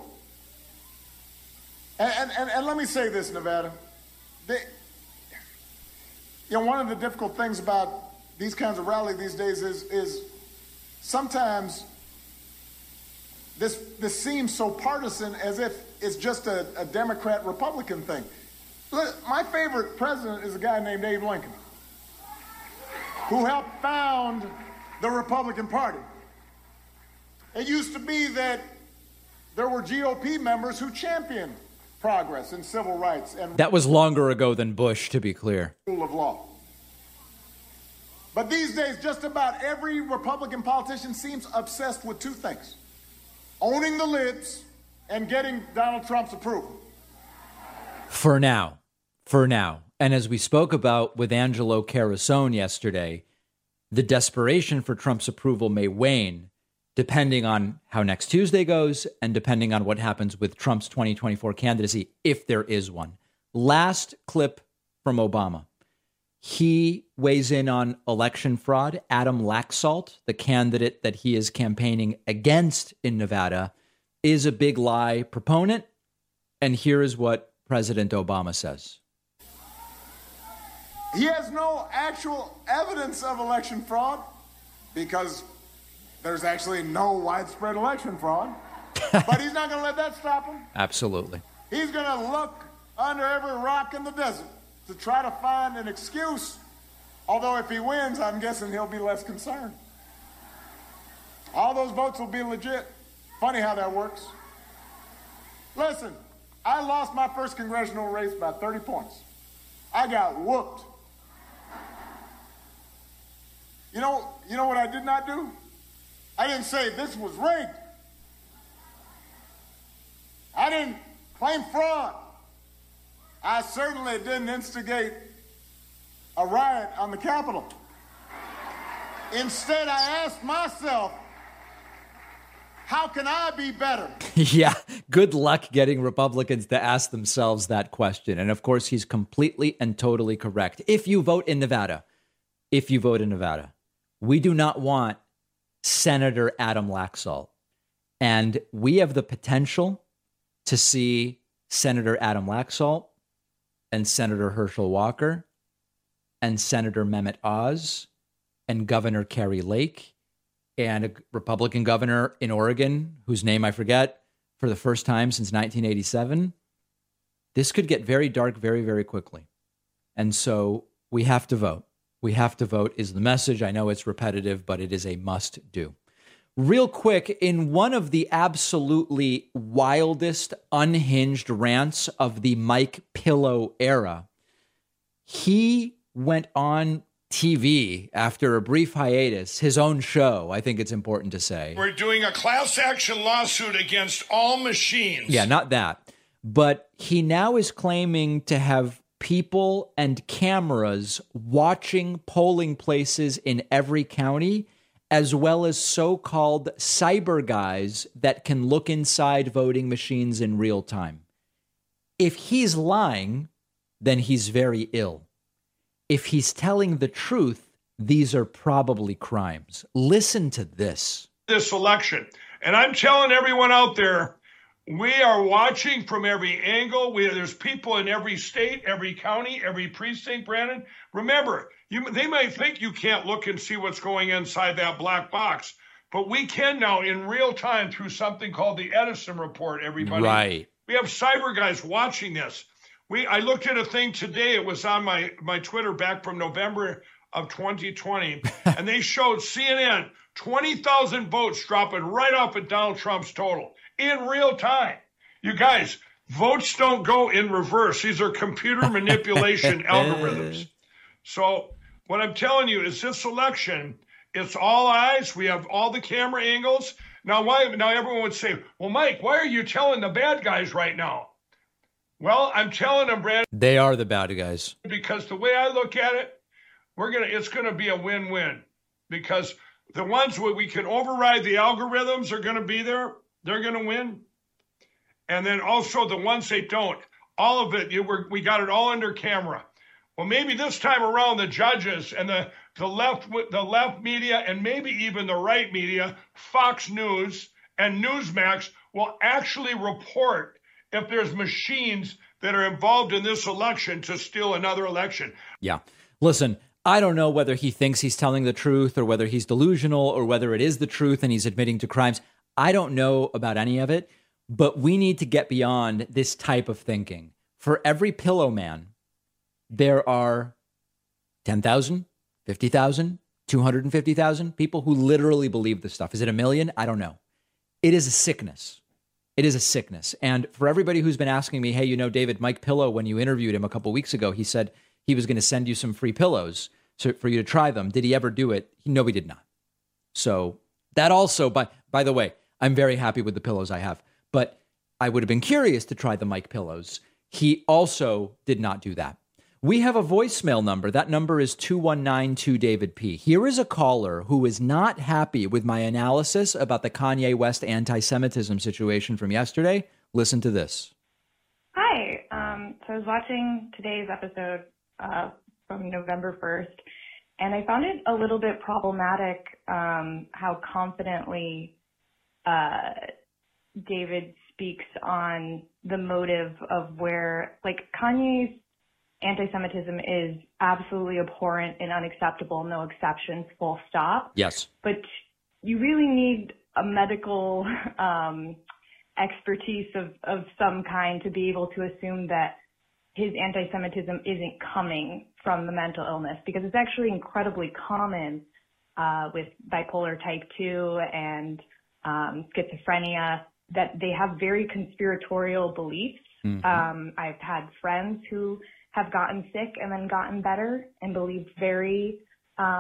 And let me say this, Nevada. One of the difficult things about these kinds of rallies these days is sometimes this seems so partisan, as if it's just a Democrat-Republican thing. Look, my favorite president is a guy named Abe Lincoln, who helped found the Republican Party. It used to be that there were GOP members who championed progress and civil rights. And that was longer ago than Bush, to be clear. Rule of law. But these days, just about every Republican politician seems obsessed with 2 things: owning the libs and getting Donald Trump's approval. For now. And as we spoke about with Angelo Carusone yesterday, the desperation for Trump's approval may wane depending on how next Tuesday goes and depending on what happens with Trump's 2024 candidacy, if there is one. Last clip from Obama. He weighs in on election fraud. Adam Laxalt, the candidate that he is campaigning against in Nevada, is a big lie proponent. And here is what President Obama says. He has no actual evidence of election fraud because there's actually no widespread election fraud. But he's not going to let that stop him. Absolutely. He's going to look under every rock in the desert to try to find an excuse. Although if he wins, I'm guessing he'll be less concerned. All those votes will be legit. Funny how that works. Listen, I lost my first congressional race by 30 points. I got whooped. You know what I did not do? I didn't say this was rigged. I didn't claim fraud. I certainly didn't instigate a riot on the Capitol. Instead, I asked myself, how can I be better? Yeah, good luck getting Republicans to ask themselves that question. And of course, he's completely and totally correct. If you vote in Nevada, we do not want Senator Adam Laxalt. And we have the potential to see Senator Adam Laxalt and Senator Herschel Walker and Senator Mehmet Oz and Governor Kari Lake and a Republican governor in Oregon, whose name I forget, for the first time since 1987. This could get very dark very, very quickly. And so we have to vote. We have to vote is the message. I know it's repetitive, but it is a must do. Real quick, in one of the absolutely wildest, unhinged rants of the Mike Pillow era, he went on TV after a brief hiatus, his own show, I think it's important to say. We're doing a class action lawsuit against all machines. Yeah, not that. But he now is claiming to have people and cameras watching polling places in every county, as well as so-called cyber guys that can look inside voting machines in real time. If he's lying, then he's very ill. If he's telling the truth, these are probably crimes. Listen to this. This election. And I'm telling everyone out there, we are watching from every angle. There's people in every state, every county, every precinct, Brandon. Remember, they might think you can't look and see what's going inside that black box, but we can now in real time through something called the Edison Report, everybody. Right. We have cyber guys watching this. I looked at a thing today. It was on my Twitter back from November of 2020, and they showed CNN 20,000 votes dropping right off of Donald Trump's total in real time. You guys, votes don't go in reverse. These are computer manipulation algorithms. So what I'm telling you is this election, it's all eyes. We have all the camera angles. Now everyone would say, well, Mike, why are you telling the bad guys right now? Well, I'm telling them, Brad. They are the bad guys. Because the way I look at it, it's gonna be a win-win. Because the ones where we can override the algorithms are gonna be there. They're gonna win. And then also the ones they don't. All of it, we got it all under camera. Well, maybe this time around the judges and the left media and maybe even the right media, Fox News and Newsmax will actually report if there's machines that are involved in this election to steal another election. Yeah. Listen, I don't know whether he thinks he's telling the truth or whether he's delusional or whether it is the truth and he's admitting to crimes. I don't know about any of it, but we need to get beyond this type of thinking. For every pillow man, there are 10,000, 50,000, 250,000 people who literally believe this stuff. Is it a million? I don't know. It is a sickness. It is a sickness. And for everybody who's been asking me, hey, David, Mike Pillow, when you interviewed him a couple weeks ago, he said he was going to send you some free pillows for you to try them. Did he ever do it? No, he did not. So that also, by the way, I'm very happy with the pillows I have, but I would have been curious to try the Mike pillows. He also did not do that. We have a voicemail number. That number is 2192-DAVID-P. Here is a caller who is not happy with my analysis about the Kanye West anti-Semitism situation from yesterday. Listen to this. Hi. So I was watching today's episode from November 1st, and I found it a little bit problematic how confidently David speaks on the motive of where, Kanye's anti-Semitism is absolutely abhorrent and unacceptable, no exceptions, full stop. Yes. But you really need a medical expertise of some kind to be able to assume that his anti-Semitism isn't coming from the mental illness, because it's actually incredibly common with bipolar type 2 and schizophrenia that they have very conspiratorial beliefs. Mm-hmm. I've had friends who have gotten sick and then gotten better and believed very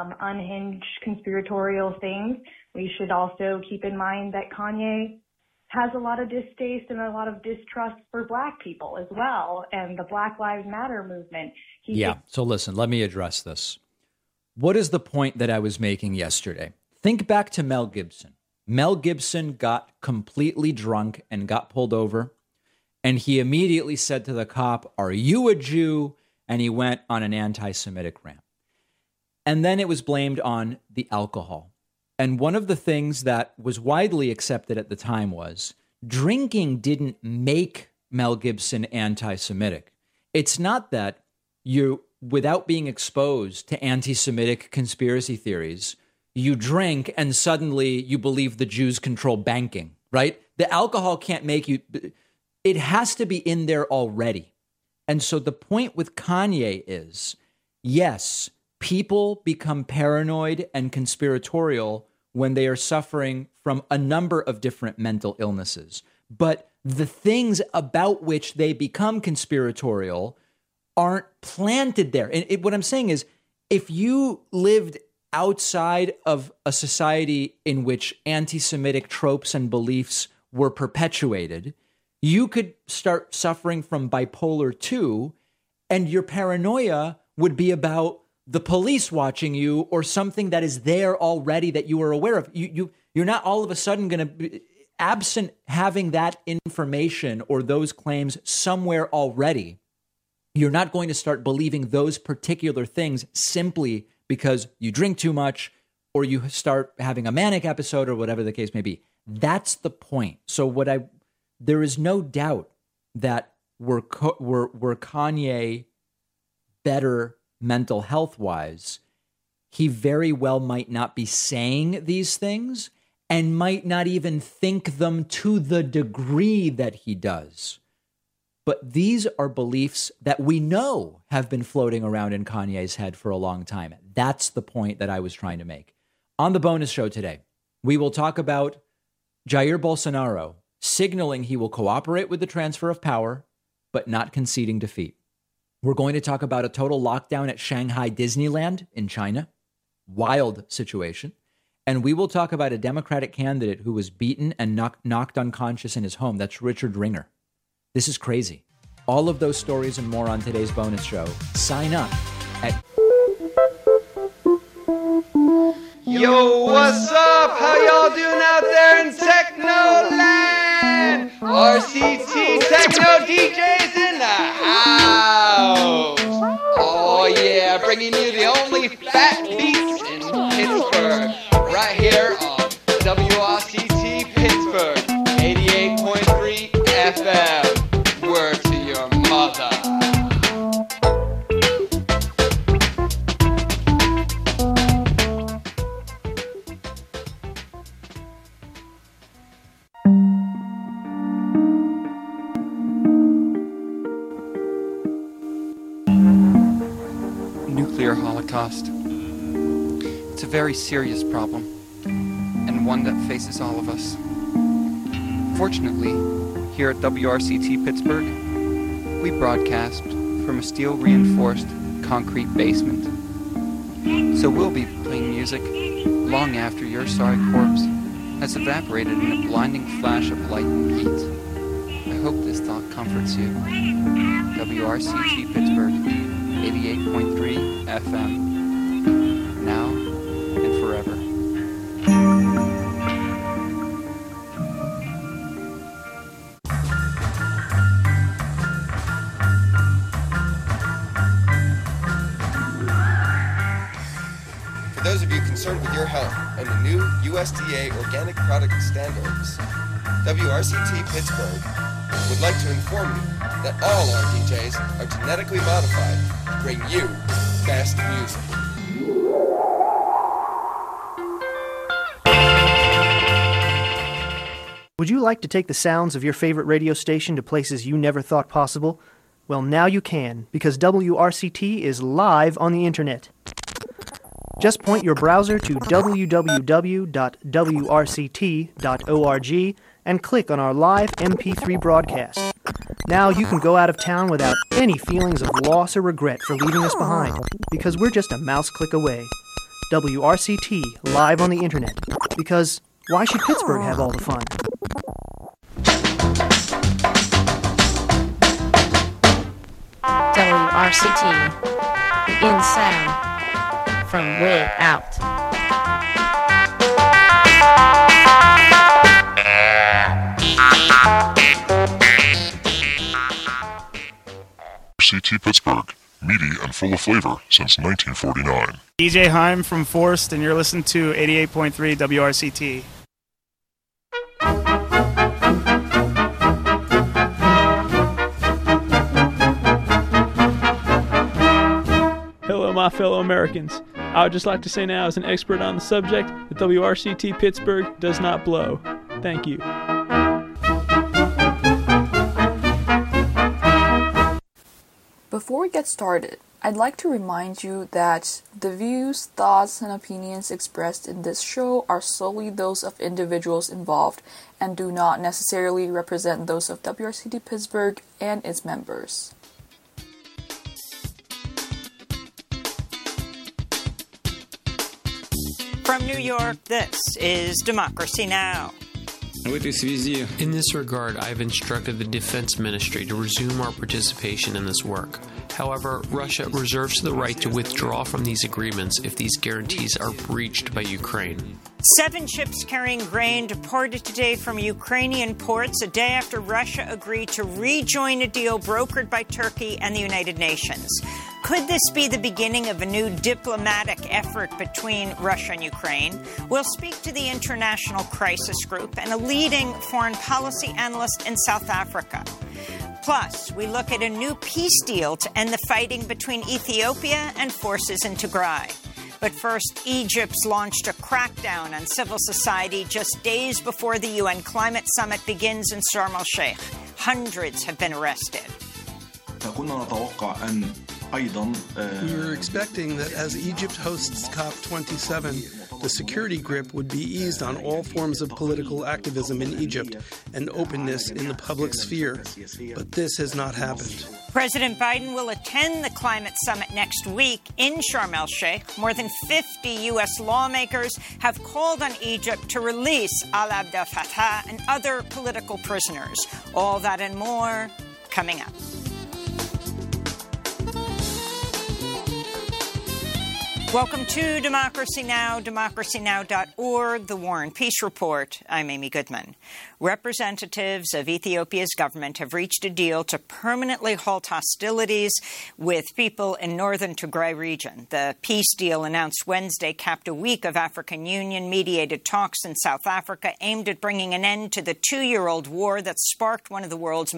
unhinged conspiratorial things. We should also keep in mind that Kanye has a lot of distaste and a lot of distrust for Black people as well, and the Black Lives Matter movement. So listen, let me address this. What is the point that I was making yesterday? Think back to Mel Gibson. Mel Gibson got completely drunk and got pulled over, and he immediately said to the cop, "Are you a Jew?" And he went on an anti-Semitic rant. And then it was blamed on the alcohol. And one of the things that was widely accepted at the time was drinking didn't make Mel Gibson anti-Semitic. It's not that you, without being exposed to anti-Semitic conspiracy theories, you drink and suddenly you believe the Jews control banking, right? The alcohol can't make you, it has to be in there already. And so the point with Kanye is, yes, people become paranoid and conspiratorial when they are suffering from a number of different mental illnesses. But the things about which they become conspiratorial aren't planted there. And what I'm saying is, if you lived outside of a society in which anti-Semitic tropes and beliefs were perpetuated, you could start suffering from bipolar 2, and your paranoia would be about the police watching you or something that is there already that you are aware of. You're not all of a sudden going to be absent having that information or those claims somewhere already. You're not going to start believing those particular things simply because you drink too much or you start having a manic episode or whatever the case may be. That's the point. So there is no doubt that were Kanye better mental health wise, he very well might not be saying these things and might not even think them to the degree that he does. But these are beliefs that we know have been floating around in Kanye's head for a long time. That's the point that I was trying to make. On the bonus show today, we will talk about Jair Bolsonaro signaling he will cooperate with the transfer of power, but not conceding defeat. We're going to talk about a total lockdown at Shanghai Disneyland in China. Wild situation. And we will talk about a Democratic candidate who was beaten and knocked unconscious in his home. That's Richard Ringer. This is crazy. All of those stories and more on today's bonus show. Sign up at... Yo, what's up? How y'all doing out there in Technoland? RCT Techno DJs in the house. Oh yeah, bringing you the only fat beats in Pittsburgh. Right here on WRCT Pittsburgh, 88.3 FM. Word to your mother. Nuclear holocaust. It's a very serious problem, and one that faces all of us. Fortunately, here at WRCT Pittsburgh, we broadcast from a steel-reinforced concrete basement. So we'll be playing music long after your sorry corpse has evaporated in a blinding flash of light and heat. I hope this thought comforts you. WRCT Pittsburgh, 88.3 FM. Now and forever. For those of you concerned with your health and the new USDA organic product standards, WRCT Pittsburgh would like to inform you that all our DJs are genetically modified to bring you best music. Would you like to take the sounds of your favorite radio station to places you never thought possible? Well, now you can, because WRCT is live on the internet. Just point your browser to www.wrct.org and click on our live MP3 broadcast. Now you can go out of town without any feelings of loss or regret for leaving us behind, because we're just a mouse click away. WRCT live on the internet, because why should Pittsburgh have all the fun? WRCT in sound from way out. WRCT Pittsburgh, meaty and full of flavor since 1949. DJ Heim from Forst, and you're listening to 88.3 WRCT. Hello, my fellow Americans. I would just like to say now, as an expert on the subject, that WRCT Pittsburgh does not blow. Thank you. Before we get started, I'd like to remind you that the views, thoughts, and opinions expressed in this show are solely those of individuals involved and do not necessarily represent those of WRCT Pittsburgh and its members. From New York, this is Democracy Now! In this regard, I have instructed the Defense Ministry to resume our participation in this work. However, Russia reserves the right to withdraw from these agreements if these guarantees are breached by Ukraine. 7 ships carrying grain departed today from Ukrainian ports a day after Russia agreed to rejoin a deal brokered by Turkey and the United Nations. Could this be the beginning of a new diplomatic effort between Russia and Ukraine? We'll speak to the International Crisis Group and a leading foreign policy analyst in South Africa. Plus, we look at a new peace deal to end the fighting between Ethiopia and forces in Tigray. But first, Egypt's launched a crackdown on civil society just days before the UN Climate Summit begins in Sharm el-Sheikh. Hundreds have been arrested. We were expecting that as Egypt hosts COP27, the security grip would be eased on all forms of political activism in Egypt and openness in the public sphere. But this has not happened. President Biden will attend the climate summit next week in Sharm el-Sheikh. More than 50 U.S. lawmakers have called on Egypt to release Al Abdel Fattah and other political prisoners. All that and more coming up. Welcome to Democracy Now!, democracynow.org, The War and Peace Report. I'm Amy Goodman. Representatives of Ethiopia's government have reached a deal to permanently halt hostilities with people in northern Tigray region. The peace deal announced Wednesday capped a week of African Union-mediated talks in South Africa aimed at bringing an end to the 2-year-old war that sparked one of the world's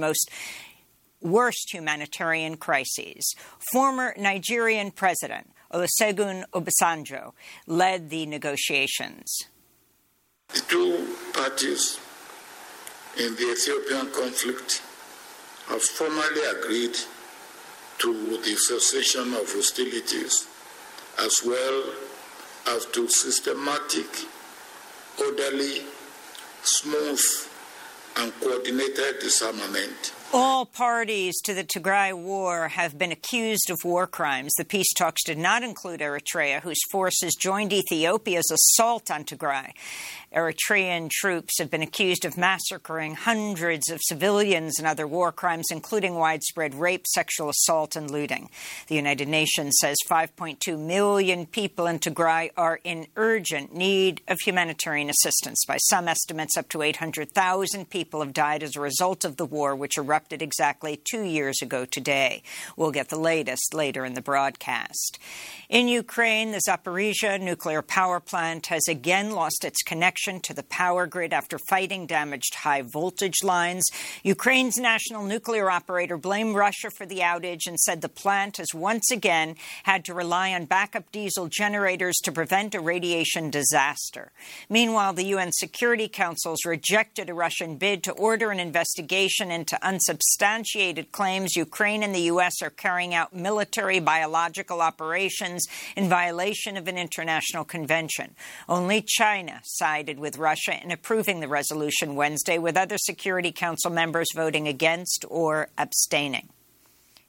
worst humanitarian crises. Former Nigerian President Olusegun Obasanjo led the negotiations. The two parties in the Ethiopian conflict have formally agreed to the cessation of hostilities as well as to systematic, orderly, smooth, and coordinated disarmament. All parties to the Tigray war have been accused of war crimes. The peace talks did not include Eritrea, whose forces joined Ethiopia's assault on Tigray. Eritrean troops have been accused of massacring hundreds of civilians and other war crimes, including widespread rape, sexual assault, and looting. The United Nations says 5.2 million people in Tigray are in urgent need of humanitarian assistance. By some estimates, up to 800,000 people have died as a result of the war, which erupted exactly 2 years ago today. We'll get the latest later in the broadcast. In Ukraine, the Zaporizhzhia nuclear power plant has again lost its connection to the power grid after fighting damaged high-voltage lines. Ukraine's national nuclear operator blamed Russia for the outage and said the plant has once again had to rely on backup diesel generators to prevent a radiation disaster. Meanwhile, the UN Security Council's rejected a Russian bid to order an investigation into unsubstantiated claims Ukraine and the U.S. are carrying out military biological operations in violation of an international convention. Only China sided with Russia in approving the resolution Wednesday, with other Security Council members voting against or abstaining.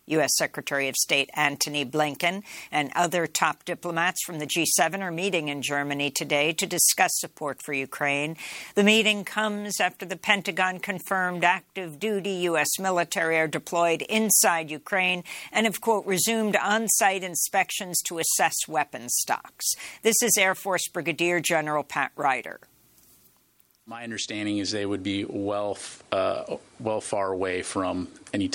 U.S. Secretary of State Antony Blinken and other top diplomats from the G7 are meeting in Germany today to discuss support for Ukraine. The meeting comes after the Pentagon confirmed active duty U.S. military are deployed inside Ukraine and have, quote, resumed on-site inspections to assess weapons stocks. This is Air Force Brigadier General Pat Ryder. My understanding is they would be well far away from any